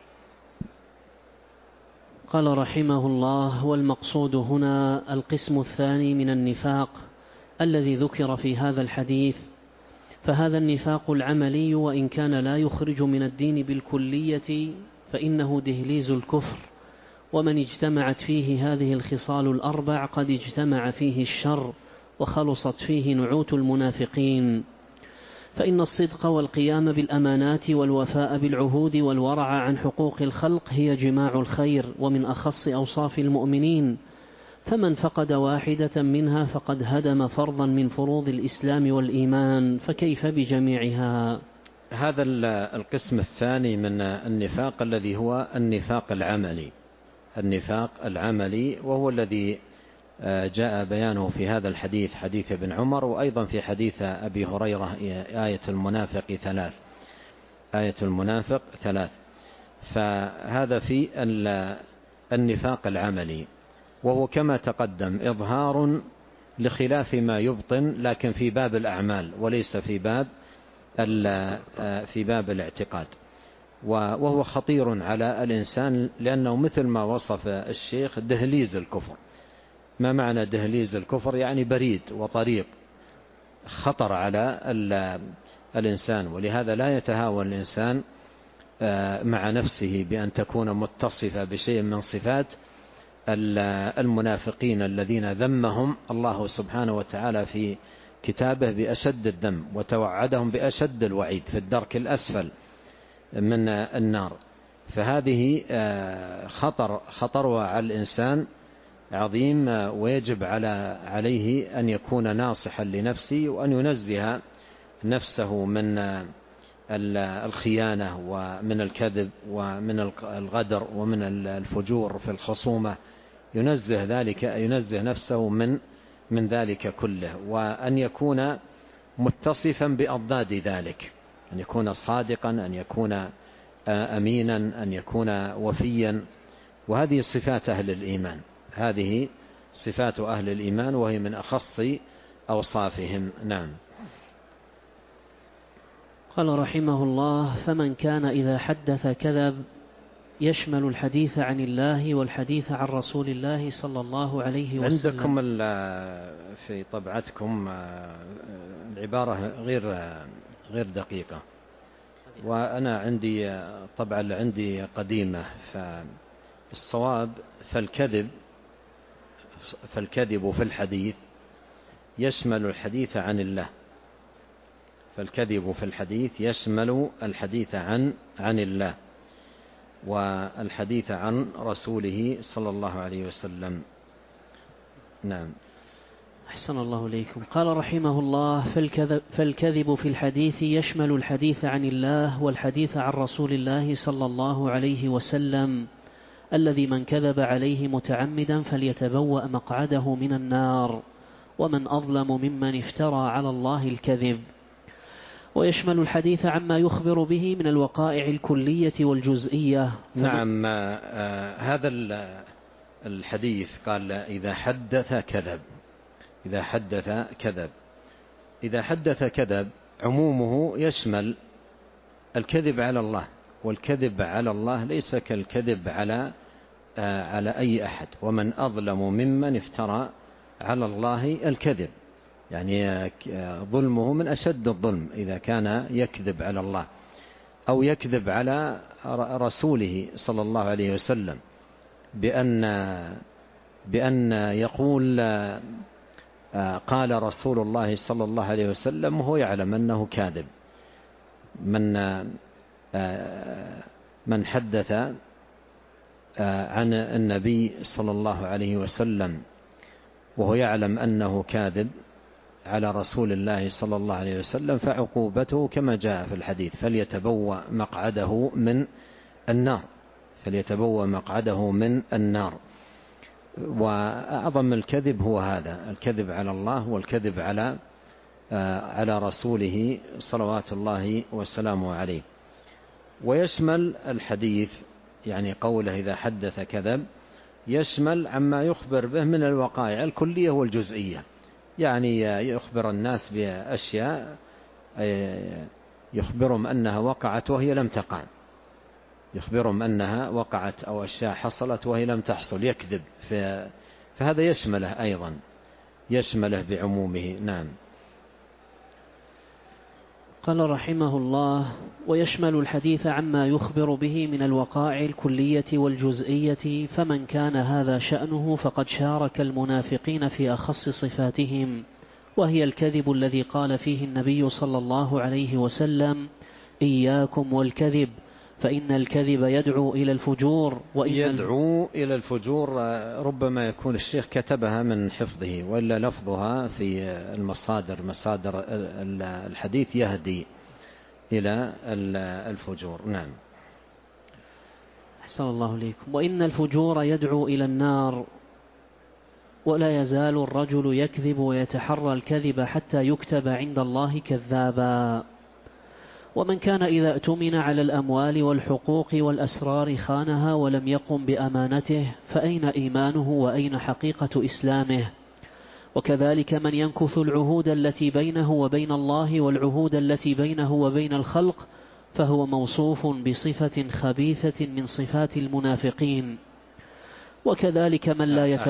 قال رحمه الله: والمقصود هنا القسم الثاني من النفاق الذي ذكر في هذا الحديث. فهذا النفاق العملي، وإن كان لا يخرج من الدين بالكلية فإنه دهليز الكفر، ومن اجتمعت فيه هذه الخصال الأربع قد اجتمع فيه الشر وخلصت فيه نعوت المنافقين. فإن الصدق والقيام بالأمانات والوفاء بالعهود والورع عن حقوق الخلق هي جماع الخير، ومن أخص أوصاف المؤمنين، فمن فقد واحدة منها فقد هدم فرضا من فروض الإسلام والإيمان، فكيف بجميعها؟ هذا القسم الثاني من النفاق الذي هو النفاق العملي، النفاق العملي، وهو الذي جاء بيانه في هذا الحديث، حديث ابن عمر، وأيضا في حديث أبي هريرة: آية المنافق ثلاث، آية المنافق ثلاث. فهذا في النفاق العملي، وهو كما تقدم إظهار لخلاف ما يبطن، لكن في باب الأعمال وليس في باب الاعتقاد. وهو خطير على الإنسان، لأنه مثل ما وصف الشيخ دهليز الكفر. ما معنى دهليز الكفر؟ يعني بريد وطريق، خطر على الإنسان. ولهذا لا يتهاون الإنسان مع نفسه بأن تكون متصفة بشيء من صفات المنافقين الذين ذمهم الله سبحانه وتعالى في كتابه بأشد الذم، وتوعدهم بأشد الوعيد في الدرك الأسفل من النار. فهذه خطرها على الإنسان عظيم، ويجب عليه أن يكون ناصحا لنفسه، وأن ينزه نفسه من الخيانة ومن الكذب ومن الغدر ومن الفجور في الخصومة، ينزه نفسه من ذلك كله، وأن يكون متصفا بأضداد ذلك، أن يكون صادقا، أن يكون أمينا، أن يكون وفيا. وهذه صفات أهل الإيمان، هذه صفات أهل الإيمان، وهي من أخص أوصافهم. نعم. قال رحمه الله: فمن كان إذا حدث كذب، يشمل الحديث عن الله والحديث عن رسول الله صلى الله عليه وسلم. عندكم في طبعتكم العبارة غير دقيقة، وأنا عندي طبعا عندي قديمة، فالصواب فالكذب في الحديث يشمل الحديث عن الله، فالكذب في الحديث يشمل الحديث عن الله والحديث عن رسوله صلى الله عليه وسلم. نعم. أحسن الله إليكم. قال رحمه الله: فالكذب في الحديث يشمل الحديث عن الله والحديث عن رسول الله صلى الله عليه وسلم، الذي من كذب عليه متعمدا فليتبوأ مقعده من النار، ومن أظلم ممن افترى على الله الكذب. ويشمل الحديث عما يخبر به من الوقائع الكلية والجزئية. نعم. هذا الحديث قال: إذا حدث كذب. إذا حدث كذب عمومه يشمل الكذب على الله، والكذب على الله ليس كالكذب على أي أحد. ومن أظلم ممن افترى على الله الكذب، يعني ظلمه من أشد الظلم إذا كان يكذب على الله أو يكذب على رسوله صلى الله عليه وسلم بأن يقول قال رسول الله صلى الله عليه وسلم وهو يعلم أنه كاذب. من حدث عن النبي صلى الله عليه وسلم وهو يعلم أنه كاذب على رسول الله صلى الله عليه وسلم فعقوبته كما جاء في الحديث: فليتبوأ مقعده من النار. وأعظم الكذب هو هذا، الكذب على الله والكذب على رسوله صلوات الله وسلامه عليه. ويشمل الحديث، يعني قوله إذا حدث كذب، يشمل عما يخبر به من الوقائع الكلية والجزئية، يعني يخبر الناس بأشياء يخبرهم أنها وقعت وهي لم تقع، يخبرهم أنها وقعت أو أشياء حصلت وهي لم تحصل، يكذب. فهذا يشمله أيضا، يشمله بعمومه. نعم. قال رحمه الله: ويشمل الحديث عما يخبر به من الوقائع الكلية والجزئية، فمن كان هذا شأنه فقد شارك المنافقين في أخص صفاتهم، وهي الكذب الذي قال فيه النبي صلى الله عليه وسلم: إياكم والكذب فإن الكذب يدعو إلى الفجور. يدعو إلى الفجور ربما يكون الشيخ كتبها من حفظه، وإلا لفظها في مصادر الحديث يهدي إلى الفجور. نعم. أحسن الله إليكم. وإن الفجور يدعو إلى النار، ولا يزال الرجل يكذب ويتحرى الكذب حتى يكتب عند الله كذابا. ومن كان إذا اؤتمن على الأموال والحقوق والأسرار خانها ولم يقم بأمانته، فأين إيمانه وأين حقيقة إسلامه؟ وكذلك من ينكث العهود التي بينه وبين الله والعهود التي بينه وبين الخلق، فهو موصوف بصفة خبيثة من صفات المنافقين. وكذلك من لا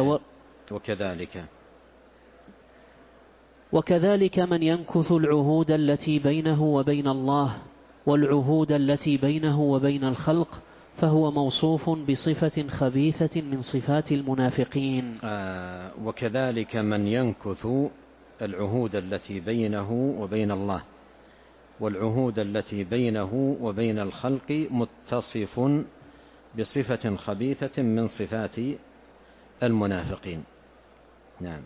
وكذلك من ينكث العهود التي بينه وبين الله والعهود التي بينه وبين الخلق، فهو موصوف بصفة خبيثة من صفات المنافقين. وكذلك من ينكث العهود التي بينه وبين الله والعهود التي بينه وبين الخلق، متصف بصفة خبيثة من صفات المنافقين. نعم.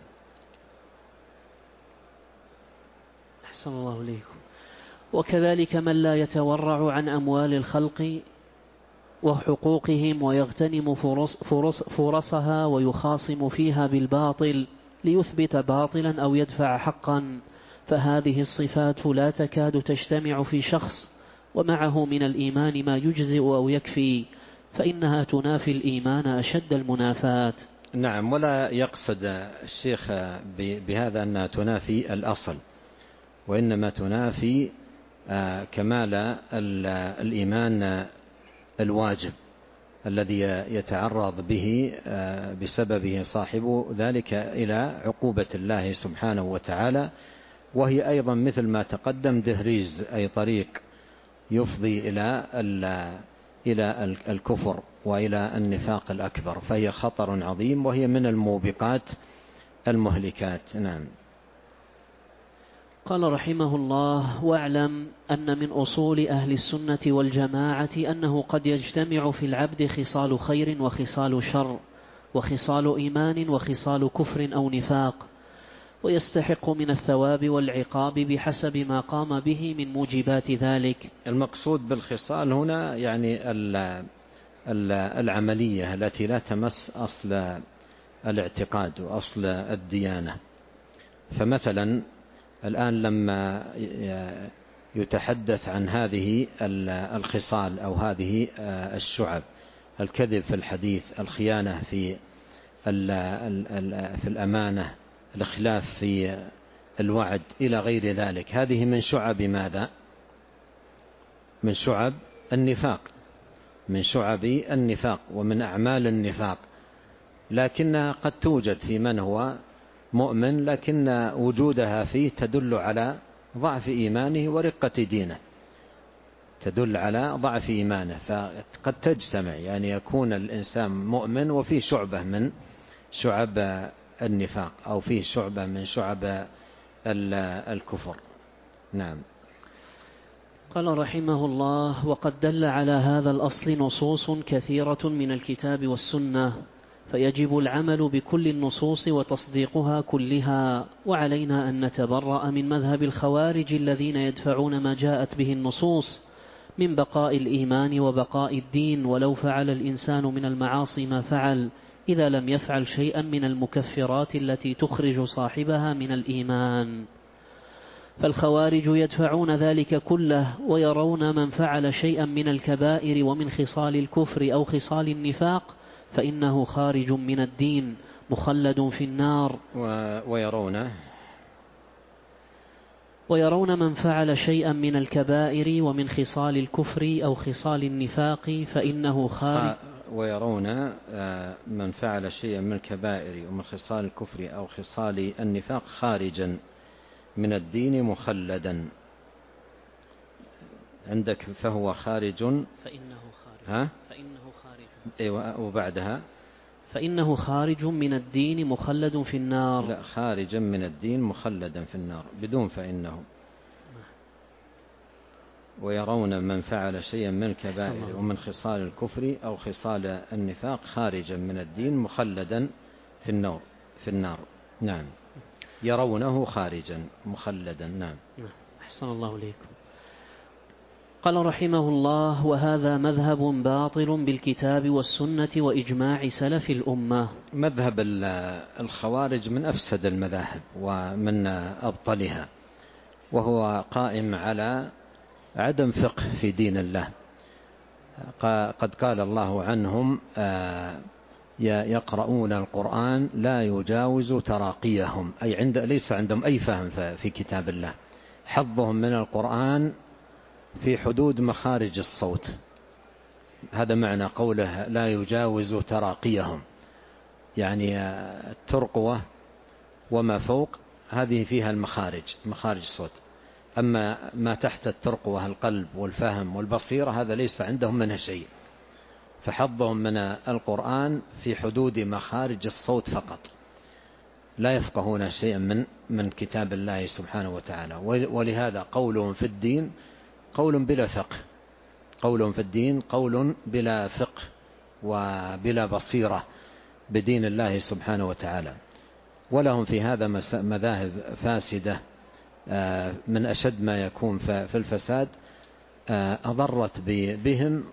أحسن الله إليكم. وكذلك من لا يتورع عن أموال الخلق وحقوقهم ويغتنم فرصها ويخاصم فيها بالباطل ليثبت باطلا أو يدفع حقا، فهذه الصفات لا تكاد تجتمع في شخص، ومعه من الإيمان ما يجزئ أو يكفي، فإنها تنافي الإيمان أشد المنافاة. نعم. ولا يقصد الشيخ بهذا أنها تنافي الأصل، وإنما تنافي كمال الإيمان الواجب الذي يتعرض به بسببه صاحب ذلك إلى عقوبة الله سبحانه وتعالى، وهي أيضا مثل ما تقدم دهريز، أي طريق يفضي إلى الكفر وإلى النفاق الأكبر، فهي خطر عظيم وهي من الموبقات المهلكات. نعم. قال رحمه الله: واعلم أن من أصول أهل السنة والجماعة أنه قد يجتمع في العبد خصال خير وخصال شر، وخصال إيمان وخصال كفر أو نفاق، ويستحق من الثواب والعقاب بحسب ما قام به من موجبات ذلك. المقصود بالخصال هنا يعني العملية التي لا تمس أصل الاعتقاد وأصل الديانة. فمثلا الآن لما يتحدث عن هذه الخصال أو هذه الشعب: الكذب في الحديث، الخيانة في الأمانة، الإخلاف في الوعد، إلى غير ذلك، هذه من شعب ماذا؟ من شعب النفاق، من شعب النفاق ومن أعمال النفاق، لكنها قد توجد في من هو مؤمن، لكن وجودها فيه تدل على ضعف إيمانه ورقة دينه، تدل على ضعف إيمانه. فقد تجتمع، يعني يكون الإنسان مؤمن وفيه شعبة من شعب النفاق، أو فيه شعبة من شعب الكفر. نعم. قال رحمه الله: وقد دل على هذا الأصل نصوص كثيرة من الكتاب والسنة، فيجب العمل بكل النصوص وتصديقها كلها. وعلينا أن نتبرأ من مذهب الخوارج الذين يدفعون ما جاءت به النصوص من بقاء الإيمان وبقاء الدين، ولو فعل الإنسان من المعاصي ما فعل، إذا لم يفعل شيئا من المكفرات التي تخرج صاحبها من الإيمان. فالخوارج يدفعون ذلك كله، ويرون من فعل شيئا من الكبائر ومن خصال الكفر أو خصال النفاق فإنه خارج من الدين مخلد في النار. ويرون من فعل شيئا من الكبائر ومن خصال الكفر أو خصال النفاق فإنه خارج. ويرون من فعل شيئا من الكبائر ومن خصال الكفر أو خصال النفاق خارجا من الدين مخلدا. عندك فهو خارج، فإنه خارج. فإنه خارج. أيوة. وبعدها فإنه خارج من الدين مخلد في النار. لا، خارجا من الدين مخلدا في النار بدون فإنه. ويرون من فعل شيئا من الكبائر ومن خصال الكفر أو خصال النفاق خارجا من الدين مخلدا في النار. نعم. يرونه خارجا مخلدا. نعم. أحسن الله إليكم. قال رحمه الله: وهذا مذهب باطل بالكتاب والسنة وإجماع سلف الأمة. مذهب الخوارج من أفسد المذاهب ومن أبطلها، وهو قائم على عدم فقه في دين الله. قد قال الله عنهم: يقرؤون القرآن لا يجاوز تراقيهم، أي ليس عندهم أي فهم في كتاب الله. حظهم من القرآن في حدود مخارج الصوت، هذا معنى قوله لا يجاوز تراقيهم، يعني الترقوة وما فوق هذه فيها مخارج الصوت، أما ما تحت الترقوة القلب والفهم والبصيرة هذا ليس عندهم منه شيء. فحظهم من القرآن في حدود مخارج الصوت فقط، لا يفقهون شيئا من كتاب الله سبحانه وتعالى. ولهذا قولهم في الدين قول بلا فقه، قولهم في الدين قول بلا فقه وبلا بصيرة بدين الله سبحانه وتعالى، ولهم في هذا مذاهب فاسدة من أشد ما يكون في الفساد، أضرت بهم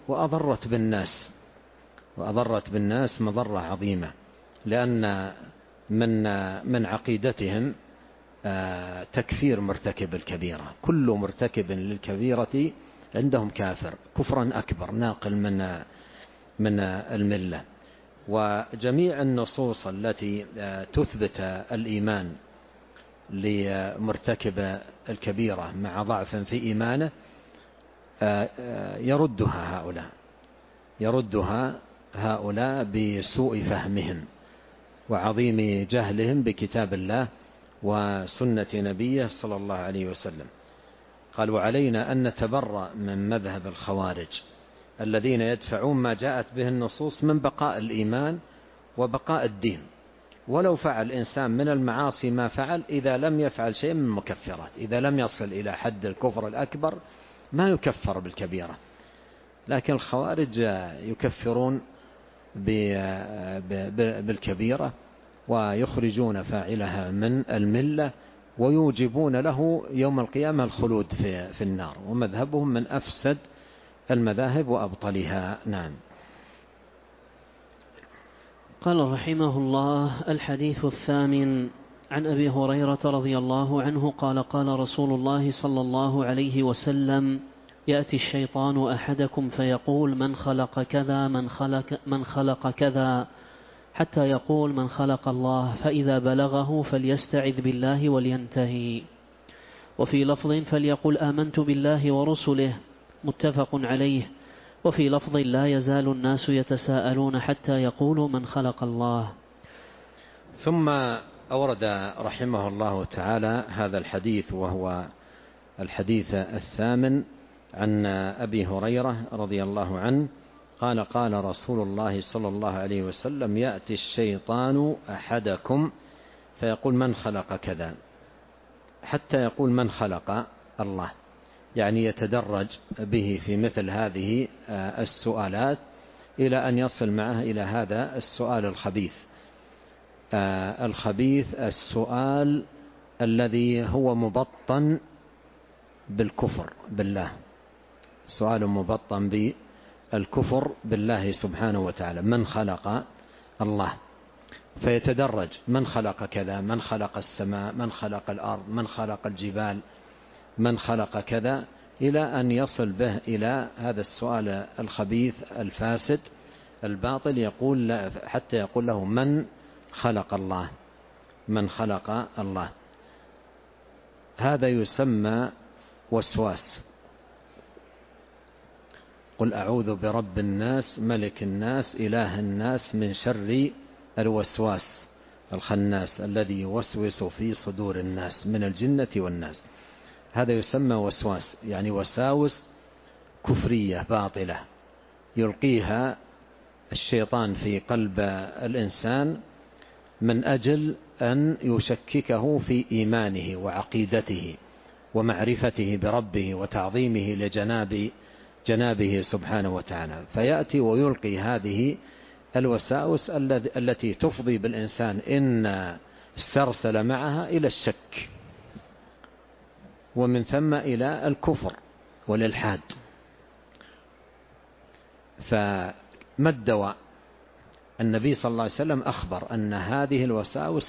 وأضرت بالناس مضرة عظيمة، لأن من عقيدتهم تكفير مرتكب الكبيرة. كل مرتكب للكبيرة عندهم كافر كفرا أكبر ناقل من الملة. وجميع النصوص التي تثبت الإيمان لمرتكب الكبيرة مع ضعف في إيمانه يردها هؤلاء بسوء فهمهم وعظيم جهلهم بكتاب الله وسنة نبيه صلى الله عليه وسلم. قال: وعلينا أن نتبرأ من مذهب الخوارج الذين يدفعون ما جاءت به النصوص من بقاء الإيمان وبقاء الدين، ولو فعل إنسان من المعاصي ما فعل، إذا لم يفعل شيء من المكفرات، إذا لم يصل إلى حد الكفر الأكبر ما يكفر بالكبيرة. لكن الخوارج يكفرون بالكبيرة ويخرجون فاعلها من الملة ويوجبون له يوم القيامة الخلود في النار، ومذهبهم من أفسد المذاهب وأبطلها. نعم. قال رحمه الله: الحديث الثامن عن أبي هريرة رضي الله عنه قال: قال رسول الله صلى الله عليه وسلم: يأتي الشيطان أحدكم فيقول: من خلق كذا من خلق كذا، حتى يقول: من خلق الله، فإذا بلغه فليستعذ بالله ولينتهي. وفي لفظ: فليقل آمنت بالله ورسله، متفق عليه. وفي لفظ: لا يزال الناس يتساءلون حتى يقولوا: من خلق الله. ثم أورد رحمه الله تعالى هذا الحديث، وهو الحديث الثامن عن أبي هريرة رضي الله عنه قال: قال رسول الله صلى الله عليه وسلم: يأتي الشيطان أحدكم فيقول: من خلق كذا، حتى يقول: من خلق الله، يعني يتدرج به في مثل هذه السؤالات إلى أن يصل معه إلى هذا السؤال الخبيث، السؤال الذي هو مبطن بالكفر بالله، سؤال مبطن بالكفر بالله سبحانه وتعالى: من خلق الله، فيتدرج: من خلق كذا، من خلق السماء، من خلق الأرض، من خلق الجبال، من خلق كذا، إلى أن يصل به إلى هذا السؤال الخبيث الفاسد الباطل، حتى يقول له: من خلق الله، من خلق الله. هذا يسمى وسواس. قل أعوذ برب الناس ملك الناس إله الناس من شر الوسواس الخناس الذي يوسوس في صدور الناس من الجنة والناس. هذا يسمى وسواس، يعني وساوس كفرية باطلة يلقيها الشيطان في قلب الإنسان من أجل أن يشككه في إيمانه وعقيدته ومعرفته بربه وتعظيمه لجنابه سبحانه وتعالى. فيأتي ويلقي هذه الوساوس التي تفضي بالإنسان إن استرسل معها إلى الشك، ومن ثم إلى الكفر والإلحاد. فما الدواء؟ النبي صلى الله عليه وسلم أخبر أن هذه الوساوس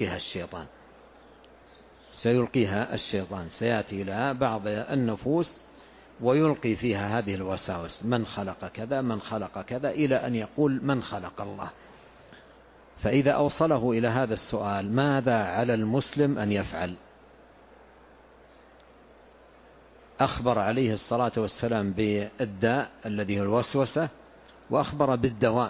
سيلقيها الشيطان، سيأتي إلى بعض النفوس ويلقي فيها هذه الوساوس: من خلق كذا، من خلق كذا، إلى أن يقول: من خلق الله. فإذا أوصله إلى هذا السؤال، ماذا على المسلم أن يفعل؟ أخبر عليه الصلاة والسلام بالداء الذي هو الوسوسة، وأخبر بالدواء،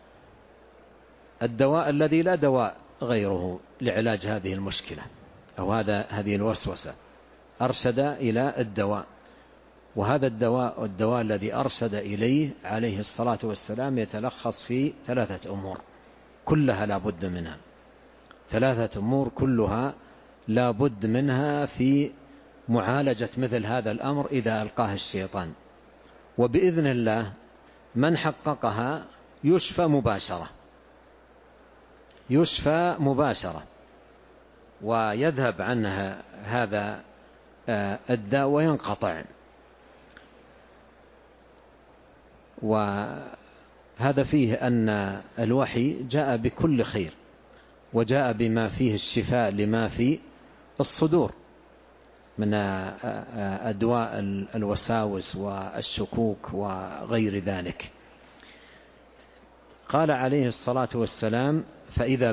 الدواء الذي لا دواء غيره لعلاج هذه المشكلة أو هذه الوسوسة. أرشد إلى الدواء، وهذا الدواء الذي أرشد إليه عليه الصلاة والسلام يتلخص في 3 أمور كلها لا بد منها، 3 أمور كلها لا بد منها في معالجة مثل هذا الأمر إذا ألقاه الشيطان. وبإذن الله من حققها يشفى مباشرة، يشفى مباشرة ويذهب عنها هذا الداء وينقطع. وهذا فيه أن الوحي جاء بكل خير، وجاء بما فيه الشفاء لما في الصدور من أدواء الوساوس والشكوك وغير ذلك. قال عليه الصلاة والسلام: فإذا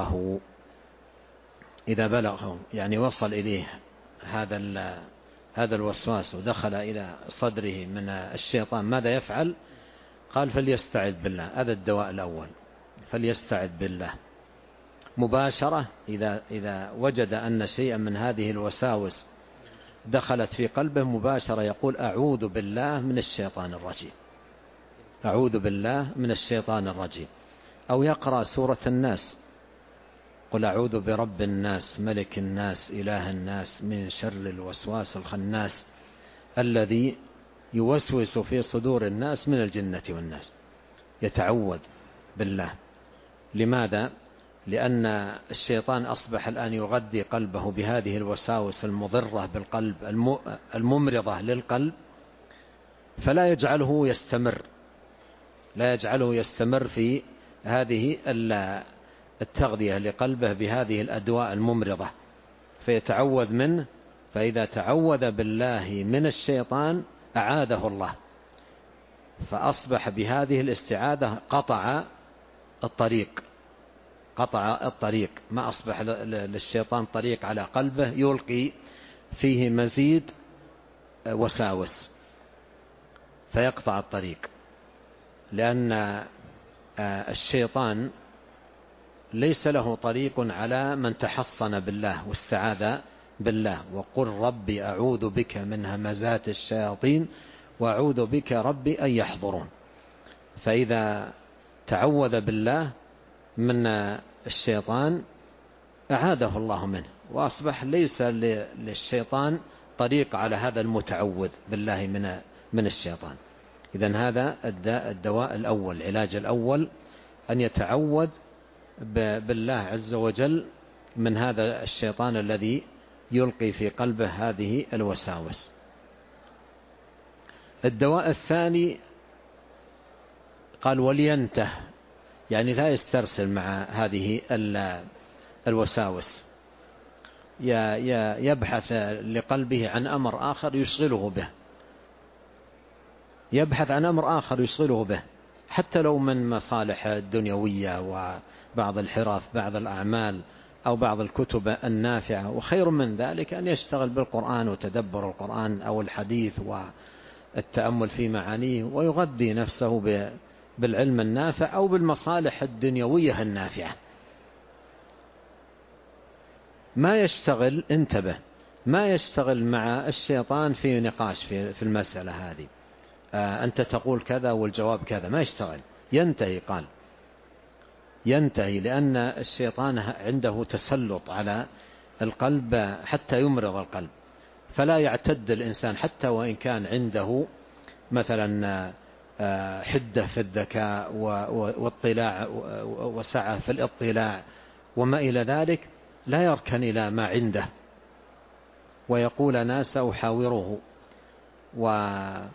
بلغه يعني وصل إليه هذا الوسواس ودخل إلى صدره من الشيطان، ماذا يفعل؟ قال: فليستعذ بالله. هذا الدواء الأول، فليستعذ بالله مباشرة. إذا وجد أن شيئا من هذه الوساوس دخلت في قلبه مباشرة يقول: أعوذ بالله من الشيطان الرجيم، أعوذ بالله من الشيطان الرجيم. أو يقرأ سورة الناس: قل أعوذ برب الناس ملك الناس إله الناس من شر الوسواس الخناس الذي يوسوس في صدور الناس من الجنة والناس. يتعوذ بالله. لماذا؟ لأن الشيطان أصبح الآن يغذي قلبه بهذه الوساوس المضرة بالقلب الممرضة للقلب، فلا يجعله يستمر في هذه التغذية لقلبه بهذه الأدواء الممرضة، فيتعوذ منه. فإذا تعوذ بالله من الشيطان أعاذه الله، فأصبح بهذه الاستعاذة قطع الطريق، ما أصبح للشيطان طريق على قلبه يلقي فيه مزيد وساوس، فيقطع الطريق. لأن الشيطان ليس له طريق على من تحصن بالله واستعاذ بالله. وقل ربي أعوذ بك من همزات الشياطين وأعوذ بك ربي أن يحضرون. فإذا تعوذ بالله من الشيطان أعاذه الله منه، وأصبح ليس للشيطان طريق على هذا المتعوذ بالله من الشيطان. إذن هذا الدواء الأول، العلاج الأول، أن يتعوذ بالله عز وجل من هذا الشيطان الذي يلقي في قلبه هذه الوساوس. الدواء الثاني قال: ولينته، يعني لا يسترسل مع هذه الوساوس، يبحث لقلبه عن أمر آخر يشغله به، حتى لو من مصالح الدنيوية وبعض الحرف، بعض الأعمال، أو بعض الكتب النافعة. وخير من ذلك أن يشتغل بالقرآن وتدبر القرآن أو الحديث والتأمل في معانيه، ويغذي نفسه بالعلم النافع أو بالمصالح الدنيوية النافعة. انتبه، ما يشتغل مع الشيطان في نقاش في المسألة هذه، أنت تقول كذا والجواب كذا، ما يشتغل، ينتهي، لأن الشيطان عنده تسلط على القلب حتى يمرض القلب. فلا يعتد الإنسان حتى وإن كان عنده مثلا حدة في الذكاء واطلاع وسعة في الاطلاع وما إلى ذلك، لا يركن إلى ما عنده ويقول أنا سأحاوره وأقطع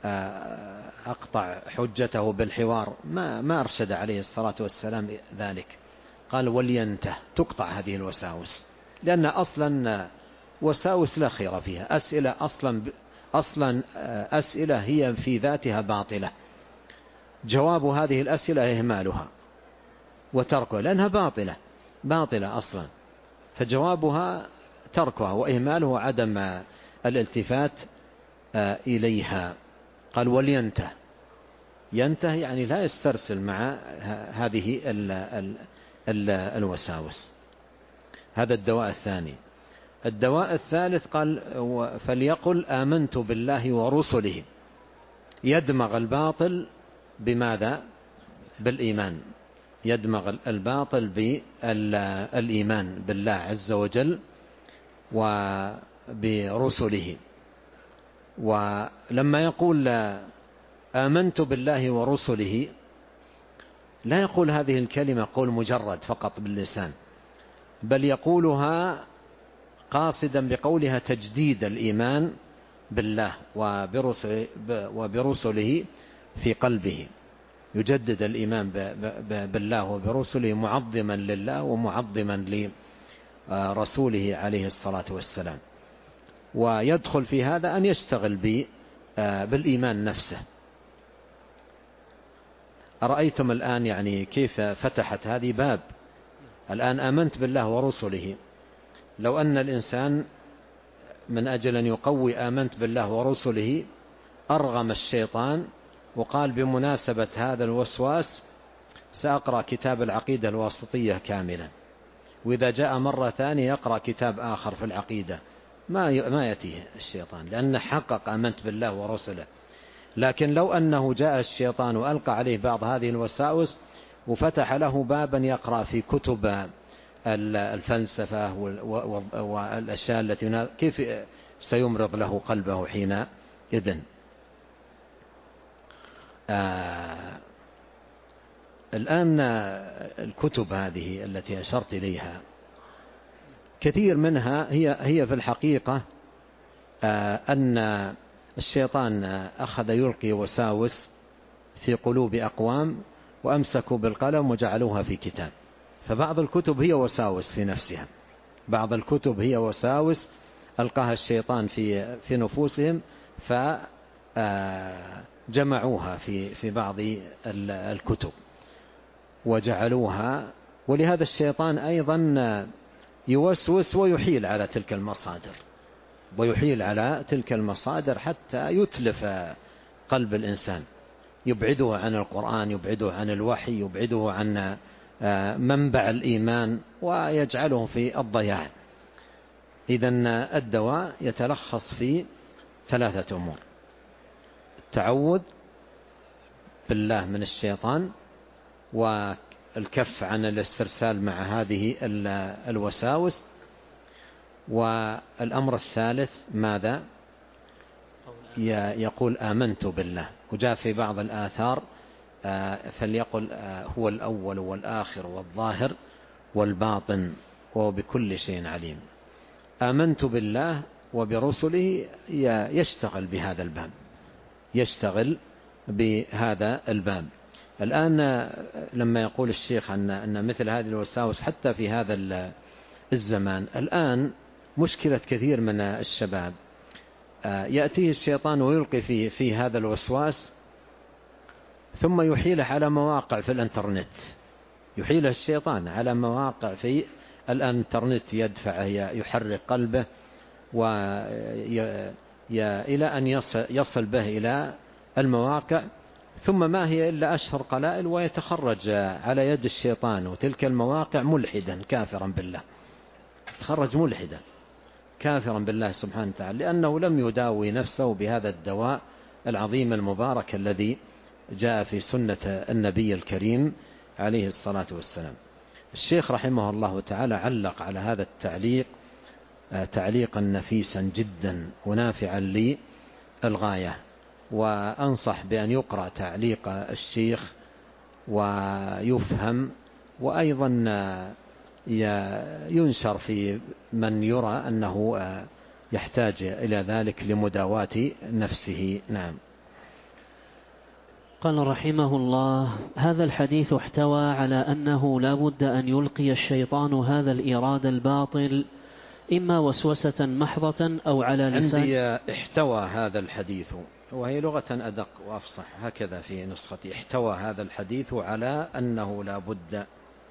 حجته بالحوار. ما أرشد عليه الصلاة والسلام ذلك. قال: ولينته، تقطع هذه الوساوس، لأن أصلا وساوس لا خير فيها. أصلا أسئلة هي في ذاتها باطلة، جواب هذه الأسئلة إهمالها وتركها، لأنها باطلة أصلا، فجوابها تركها، وإهماله عدم الالتفات إليها. قال: ولينته، ينتهي يعني لا يسترسل مع هذه الوساوس. هذا الدواء الثاني. الدواء الثالث قال: فليقل آمنت بالله ورسله. يدمغ الباطل بماذا؟ بالإيمان، يدمغ الباطل بالإيمان بالله عز وجل وبرسله. ولما يقول آمنت بالله ورسله لا يقول هذه الكلمة قول مجرد فقط باللسان، بل يقولها قاصدا بقولها تجديد الإيمان بالله وبرسله في قلبه، يجدد الإيمان بالله وبرسله معظما لله ومعظما لرسوله عليه الصلاة والسلام. ويدخل في هذا أن يشتغل بالإيمان نفسه. أرأيتم الآن يعني كيف فتحت هذه باب؟ الآن آمنت بالله ورسله، لو أن الإنسان من أجل أن يقوي آمنت بالله ورسله أرغم الشيطان وقال بمناسبة هذا الوسواس سأقرأ كتاب العقيدة الواسطية كاملا، وإذا جاء مرة ثانية يقرأ كتاب آخر في العقيدة، ما يأتيه الشيطان، لأنه حقق آمنت بالله ورسله. لكن لو أنه جاء الشيطان وألقى عليه بعض هذه الوساوس وفتح له بابا يقرأ في كتب الفلسفة والأشياء التي كيف سيمرض له قلبه حينئذ؟ الآن الكتب هذه التي أشرت إليها كثير منها هي في الحقيقة أن الشيطان أخذ يلقي وساوس في قلوب أقوام وأمسكوا بالقلم وجعلوها في كتاب. فبعض الكتب هي وساوس في نفسها، بعض الكتب هي وساوس ألقاها الشيطان في نفوسهم فجمعوها في بعض الكتب وجعلوها. ولهذا الشيطان أيضا يوسوس ويحيل على تلك المصادر حتى يتلف قلب الإنسان، يبعده عن القرآن، يبعده عن الوحي، يبعده عن منبع الإيمان، ويجعله في الضياع. إذن الدواء يتلخص في 3 أمور: التعوذ بالله من الشيطان، والكف عن الاسترسال مع هذه الوساوس، والأمر الثالث ماذا؟ يقول آمنت بالله. وجاء في بعض الآثار فليقل هو الأول والآخر والظاهر والباطن وهو بكل شيء عليم. آمنت بالله وبرسله يشتغل بهذا الباب. الآن لما يقول الشيخ أن مثل هذه الوساوس حتى في هذا الزمان الآن مشكلة كثير من الشباب، يأتيه الشيطان ويلقي في هذا الوسواس ثم يحيله على مواقع في الانترنت، يحيله الشيطان على مواقع في الانترنت يدفعه يحرك قلبه إلى أن يصل به إلى المواقع، ثم ما هي إلا أشهر قلائل ويتخرج على يد الشيطان وتلك المواقع ملحدا كافرا بالله، تخرج ملحدا كافرا بالله سبحانه وتعالى، لأنه لم يداوي نفسه بهذا الدواء العظيم المبارك الذي جاء في سنة النبي الكريم عليه الصلاة والسلام. الشيخ رحمه الله تعالى علق على هذا التعليق تعليقا نفيسا جدا ونافعا للغاية، وأنصح بأن يقرأ تعليق الشيخ ويفهم، وأيضا ينشر في من يرى أنه يحتاج إلى ذلك لمداواة نفسه. نعم. قال رحمه الله: هذا الحديث احتوى على أنه لا بد أن يلقي الشيطان هذا الإرادة الباطل إما وسوسة محضة أو على لسان. عندي احتوى هذا الحديث، وهي لغة أدق وأفصح، هكذا في نسختي: احتوى هذا الحديث على أنه لا بد.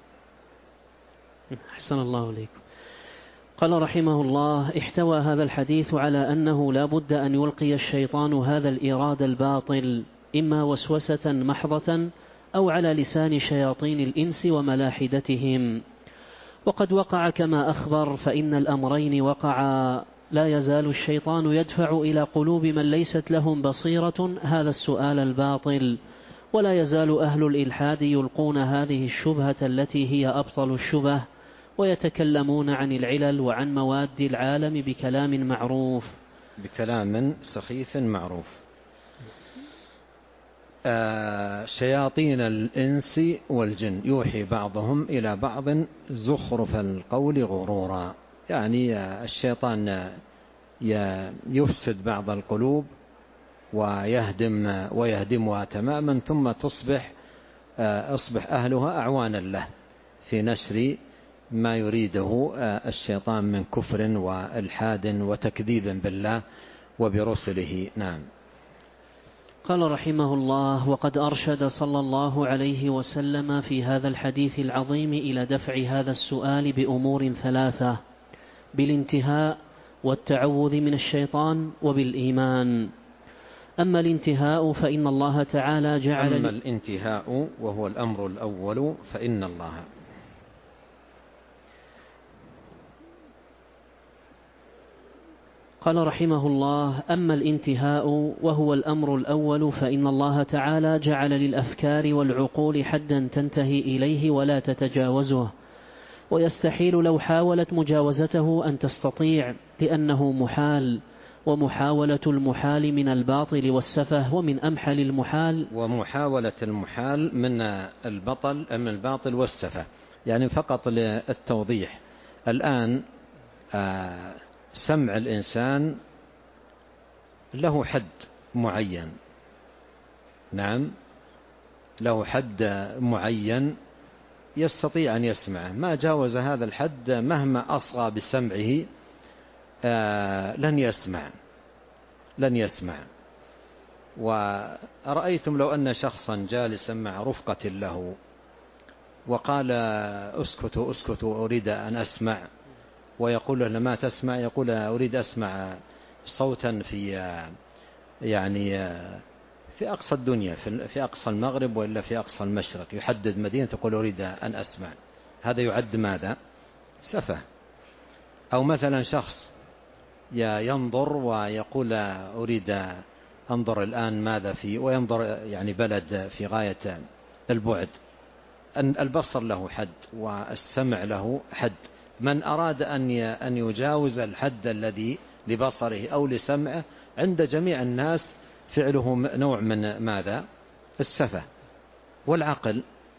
أحسن الله عليكم. قال رحمه الله: احتوى هذا الحديث على أنه لا بد أن يلقي الشيطان هذا الإرادة الباطل إما وسوسة محضة أو على لسان شياطين الإنس وملاحدتهم. وقد وقع كما أخبر، فإن الأمرين وقعا. لا يزال الشيطان يدفع إلى قلوب من ليست لهم بصيرة هذا السؤال الباطل، ولا يزال أهل الإلحاد يلقون هذه الشبهة التي هي أبطل الشبه، ويتكلمون عن العلل وعن مواد العالم بكلام معروف، بكلام سخيف معروف. شياطين الإنس والجن يوحي بعضهم إلى بعض زخرف القول غرورا، يعني الشيطان يفسد بعض القلوب ويهدمها تماما، ثم أصبح أهلها أعوانا له في نشر ما يريده الشيطان من كفر وإلحاد وتكذيب بالله وبرسله. نعم. قال رحمه الله: وقد أرشد صلى الله عليه وسلم في هذا الحديث العظيم إلى دفع هذا السؤال بأمور ثلاثة: بالانتهاء، والتعوذ من الشيطان، وبالإيمان. أما الانتهاء فإن الله تعالى جعل أما الانتهاء وهو الأمر الأول فإن الله قال رحمه الله: أما الانتهاء وهو الأمر الأول فإن الله تعالى جعل للأفكار والعقول حدا تنتهي إليه ولا تتجاوزه، ويستحيل لو حاولت مجاوزته أن تستطيع، لأنه محال، ومحاولة المحال من الباطل والسفه، ومن أمحل المحال. ومحاولة المحال من الباطل والسفه، يعني فقط للتوضيح. الآن سمع الإنسان له حد معين، نعم له حد معين يستطيع أن يسمعه، ما جاوز هذا الحد مهما أصغى بسمعه لن يسمع. ورأيتم لو أن شخصا جالسا مع رفقة له وقال اسكتوا أريد أن أسمع، ويقول له ما تسمع، يقول أريد أسمع صوتا في أقصى الدنيا، في أقصى المغرب وإلا في أقصى المشرق، يحدد مدينة تقول أريد أن أسمع، هذا يعد ماذا؟ سفه. أو مثلا شخص ينظر ويقول أريد أنظر الآن ماذا فيه، وينظر يعني بلد في غاية البعد. البصر له حد والسمع له حد. من أراد أن يجاوز الحد الذي لبصره أو لسمعه، عند جميع الناس فعله نوع من ماذا؟ السفه. والعقل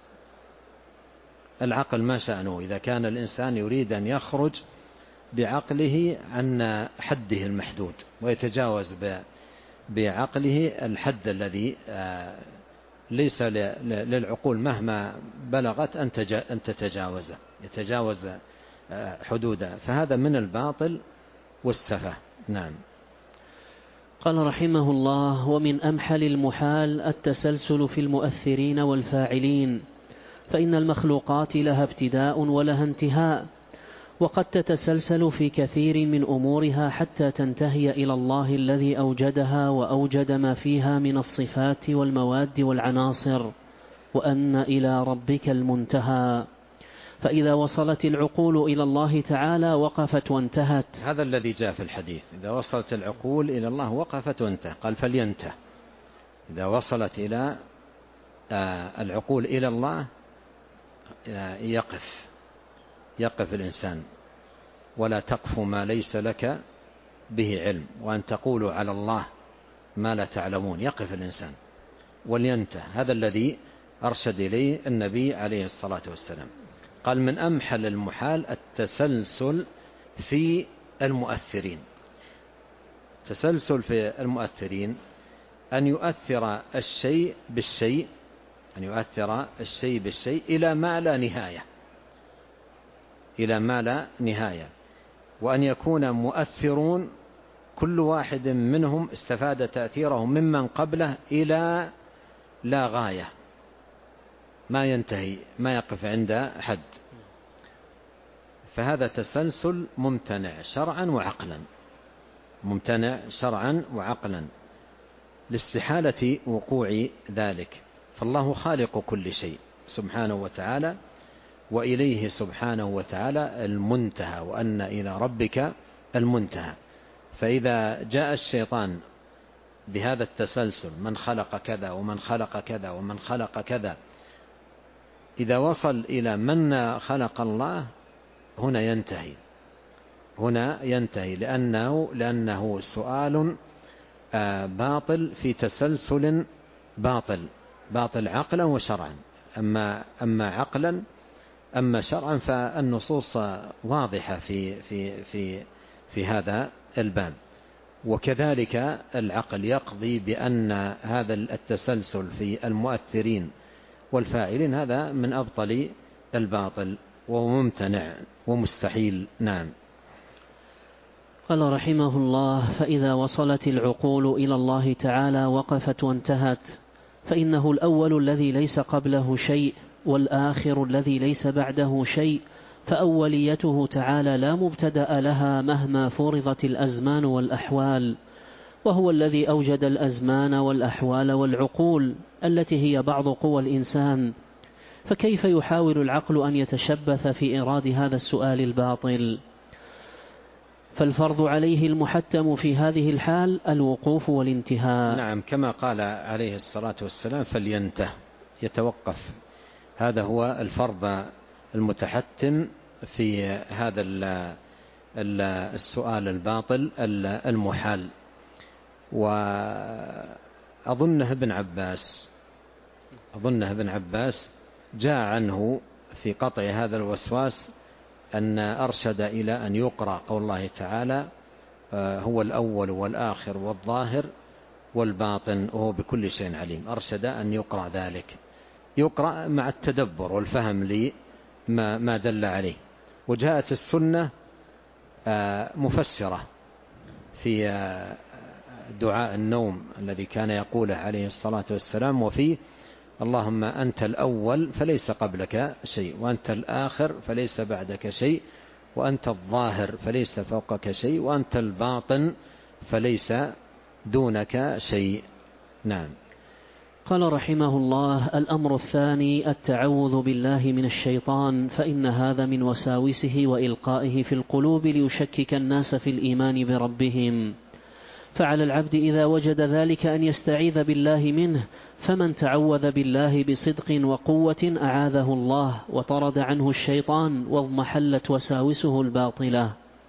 ما شأنه إذا كان الإنسان يريد أن يخرج بعقله عن حده المحدود ويتجاوز بعقله الحد الذي ليس للعقول مهما بلغت أن تتجاوزه، يتجاوز حدوده، فهذا من الباطل والسفه. نعم. قال رحمه الله: ومن أمحل المحال التسلسل في المؤثرين والفاعلين، فإن المخلوقات لها ابتداء ولها انتهاء، وقد تتسلسل في كثير من أمورها حتى تنتهي إلى الله الذي أوجدها وأوجد ما فيها من الصفات والمواد والعناصر، وأن إلى ربك المنتهى. فإذا وصلت العقول إلى الله تعالى وقفت وانتهت. هذا الذي جاء في الحديث: إذا وصلت العقول إلى الله وقفت وانتهى. قال فلينته. إذا وصلت إلى العقول إلى الله يقف الإنسان. ولا تقف ما ليس لك به علم، وأن تقولوا على الله ما لا تعلمون. يقف الإنسان ولينته. هذا الذي أرشد إليه النبي عليه الصلاة والسلام. قال من أمحل المحال التسلسل في المؤثرين. تسلسل في المؤثرين أن يؤثر الشيء بالشيء، إلى ما لا نهاية، وأن يكون مؤثرون كل واحد منهم استفاد تأثيره ممن قبله إلى لا غاية، ما ينتهي، ما يقف عند حد. فهذا تسلسل ممتنع شرعا وعقلا لاستحالة وقوع ذلك. فالله خالق كل شيء سبحانه وتعالى، وإليه سبحانه وتعالى المنتهى، وأن إلى ربك المنتهى. فإذا جاء الشيطان بهذا التسلسل، من خلق كذا ومن خلق كذا ومن خلق كذا، إذا وصل إلى من خلق الله هنا ينتهي لأنه سؤال باطل في تسلسل باطل عقلا وشرعا. أما عقلا أما شرعا فالنصوص واضحة في هذا الباب. وكذلك العقل يقضي بأن هذا التسلسل في المؤثرين والفاعلين هذا من أبطل الباطل وهو ممتنع ومستحيل. نعم. قال رحمه الله: فإذا وصلت العقول إلى الله تعالى وقفت وانتهت، فإنه الأول الذي ليس قبله شيء، والآخر الذي ليس بعده شيء، فأوليته تعالى لا مبتدأ لها مهما فرضت الأزمان والأحوال، وهو الذي أوجد الأزمان والأحوال والعقول التي هي بعض قوى الإنسان، فكيف يحاول العقل أن يتشبث في إيراد هذا السؤال الباطل؟ فالفرض عليه المحتم في هذه الحال الوقوف والانتهاء. نعم، كما قال عليه الصلاة والسلام: فلينته، يتوقف. هذا هو الفرض المتحتم في هذا السؤال الباطل المحال. وأظنه ابن عباس جاء عنه في قطع هذا الوسواس أن أرشد إلى أن يقرأ قول الله تعالى: هو الأول والآخر والظاهر والباطن وهو بكل شيء عليم. أرشد أن يقرأ ذلك، يقرأ مع التدبر والفهم لما دل عليه. وجاءت السنة مفسرة في دعاء النوم الذي كان يقوله عليه الصلاة والسلام، وفيه: اللهم أنت الأول فليس قبلك شيء، وأنت الآخر فليس بعدك شيء، وأنت الظاهر فليس فوقك شيء، وأنت الباطن فليس دونك شيء. نعم. قال رحمه الله: الأمر الثاني التعوذ بالله من الشيطان، فإن هذا من وساوسه وإلقائه في القلوب ليشكك الناس في الإيمان بربهم، فعلى العبد إذا وجد ذلك أن يستعيذ بالله منه، فمن تعوذ بالله بصدق وقوة أعاذه الله وطرد عنه الشيطان واضمحلت وساوسه الباطلة.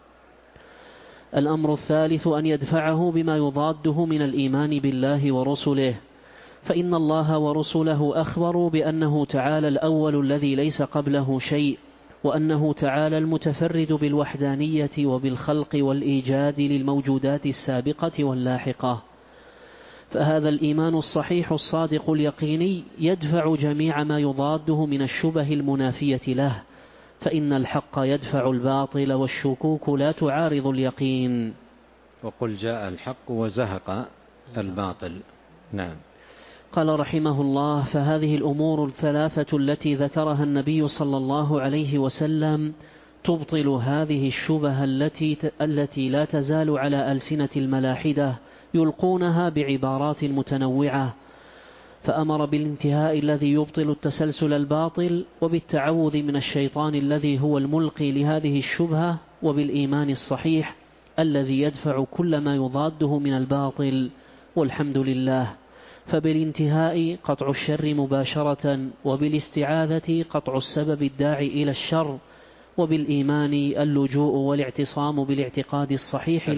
الأمر الثالث أن يدفعه بما يضاده من الإيمان بالله ورسله، فإن الله ورسله أخبروا بأنه تعالى الأول الذي ليس قبله شيء، وأنه تعالى المتفرد بالوحدانية وبالخلق والإيجاد للموجودات السابقة واللاحقة. فهذا الإيمان الصحيح الصادق اليقيني يدفع جميع ما يضاده من الشبه المنافية له، فإن الحق يدفع الباطل والشكوك لا تعارض اليقين. وقل جاء الحق وزهق الباطل. نعم. قال رحمه الله: فهذه الأمور الثلاثة التي ذكرها النبي صلى الله عليه وسلم تبطل هذه الشبه التي لا تزال على ألسنة الملاحدة يلقونها بعبارات متنوعة، فأمر بالانتهاء الذي يبطل التسلسل الباطل، وبالتعوذ من الشيطان الذي هو الملقي لهذه الشبهة، وبالإيمان الصحيح الذي يدفع كل ما يضاده من الباطل. والحمد لله. فبالانتهاء قطع الشر مباشرة، وبالاستعاذة قطع السبب الداعي إلى الشر، وبالإيمان اللجوء والاعتصام بالاعتقاد الصحيح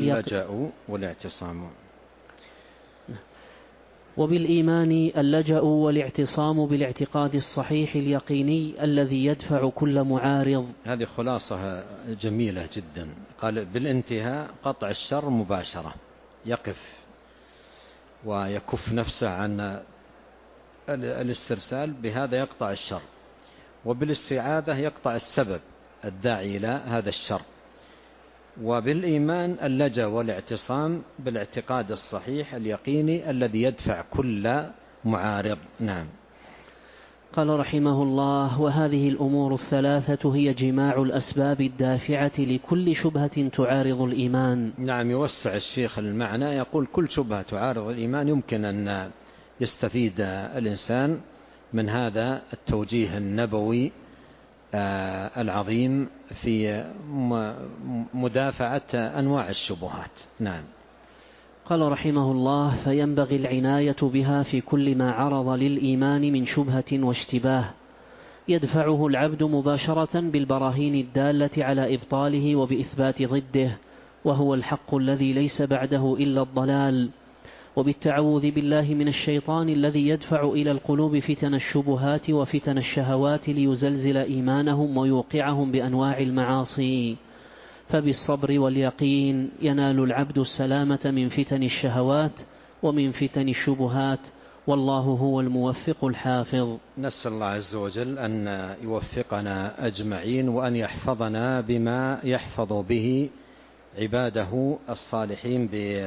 وبالإيمان اللجأ والاعتصام بالاعتقاد الصحيح اليقيني الذي يدفع كل معارض. هذه خلاصة جميلة جدا. قال: بالانتهاء قطع الشر مباشرة، يقف ويكف نفسه عن الاسترسال، بهذا يقطع الشر. وبالاستعاذة يقطع السبب الداعي إلى هذا الشر. وبالإيمان اللجأ والاعتصام بالاعتقاد الصحيح اليقيني الذي يدفع كل معارض. نعم. قال رحمه الله: وهذه الأمور الثلاثة هي جماع الأسباب الدافعة لكل شبهة تعارض الإيمان. نعم، يوسع الشيخ المعنى، يقول: كل شبهة تعارض الإيمان يمكن أن يستفيد الإنسان من هذا التوجيه النبوي العظيم في مدافعة أنواع الشبهات. نعم. قال رحمه الله: فينبغي العناية بها في كل ما عرض للإيمان من شبهة واشتباه، يدفعه العبد مباشرة بالبراهين الدالة على إبطاله وبإثبات ضده، وهو الحق الذي ليس بعده إلا الضلال. وبالتعوذ بالله من الشيطان الذي يدفع إلى القلوب فتن الشبهات وفتن الشهوات ليزلزل إيمانهم ويوقعهم بأنواع المعاصي. فبالصبر واليقين ينال العبد السلامة من فتن الشهوات ومن فتن الشبهات، والله هو الموفق الحافظ. نسأل الله عز وجل أن يوفقنا أجمعين وأن يحفظنا بما يحفظ به عباده الصالحين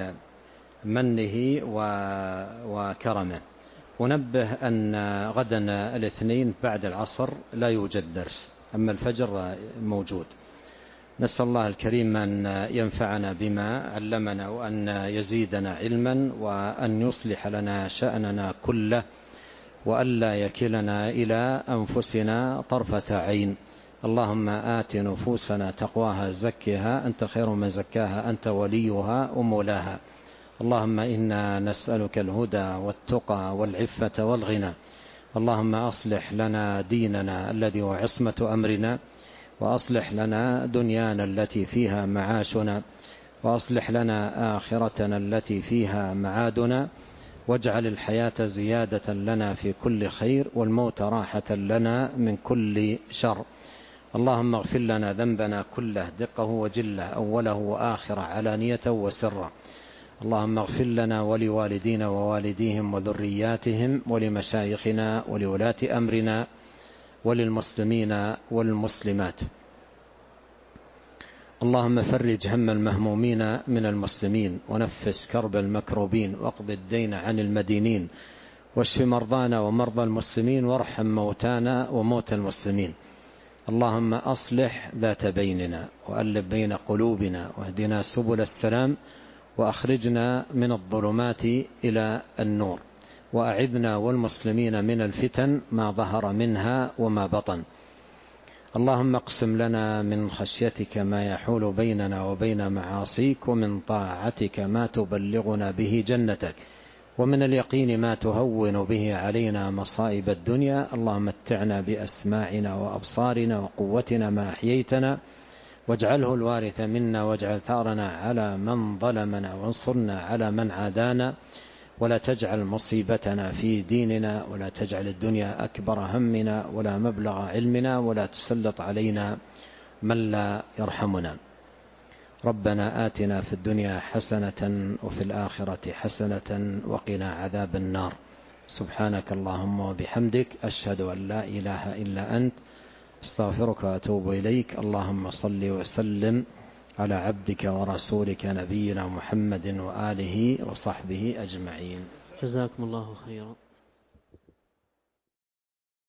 بمنه وكرمه. ونبه أن غدا الاثنين بعد العصر لا يوجد درس، أما الفجر موجود. نسأل الله الكريم أن ينفعنا بما علمنا وأن يزيدنا علما وأن يصلح لنا شأننا كله وألا يكلنا إلى أنفسنا طرفة عين. اللهم آت نفوسنا تقواها زكها أنت خير من زكاها أنت وليها ومولاها. اللهم إنا نسألك الهدى والتقى والعفة والغنى. اللهم أصلح لنا ديننا الذي هو عصمة أمرنا، وأصلح لنا دنيانا التي فيها معاشنا، وأصلح لنا آخرتنا التي فيها معادنا، واجعل الحياة زيادة لنا في كل خير والموت راحة لنا من كل شر. اللهم اغفر لنا ذنبنا كله دقه وجله أوله وآخره علانيته وسره. اللهم اغفر لنا ولوالدينا ووالديهم وذرياتهم ولمشايخنا ولولاة أمرنا وللمسلمين والمسلمات. اللهم فرج هم المهمومين من المسلمين ونفس كرب المكروبين واقض الدين عن المدينين واشف مرضانا ومرضى المسلمين وارحم موتانا وموتى المسلمين. اللهم أصلح ذات بيننا وألف بين قلوبنا واهدنا سبل السلام وأخرجنا من الظلمات إلى النور، وأعذنا والمسلمين من الفتن ما ظهر منها وما بطن. اللهم اقسم لنا من خشيتك ما يحول بيننا وبين معاصيك، ومن طاعتك ما تبلغنا به جنتك، ومن اليقين ما تهون به علينا مصائب الدنيا. اللهم متعنا بأسماعنا وأبصارنا وقوتنا ما أحييتنا، واجعله الوارث منا، واجعل ثارنا على من ظلمنا، وانصرنا على من عادانا، ولا تجعل مصيبتنا في ديننا، ولا تجعل الدنيا أكبر همنا ولا مبلغ علمنا، ولا تسلط علينا من لا يرحمنا. ربنا آتنا في الدنيا حسنة وفي الآخرة حسنة وقنا عذاب النار. سبحانك اللهم وبحمدك أشهد أن لا إله إلا أنت استغفرك وأتوب إليك. اللهم صل وسلم على عبدك ورسولك نبينا محمد وآله وصحبه أجمعين. جزاكم الله خيرا.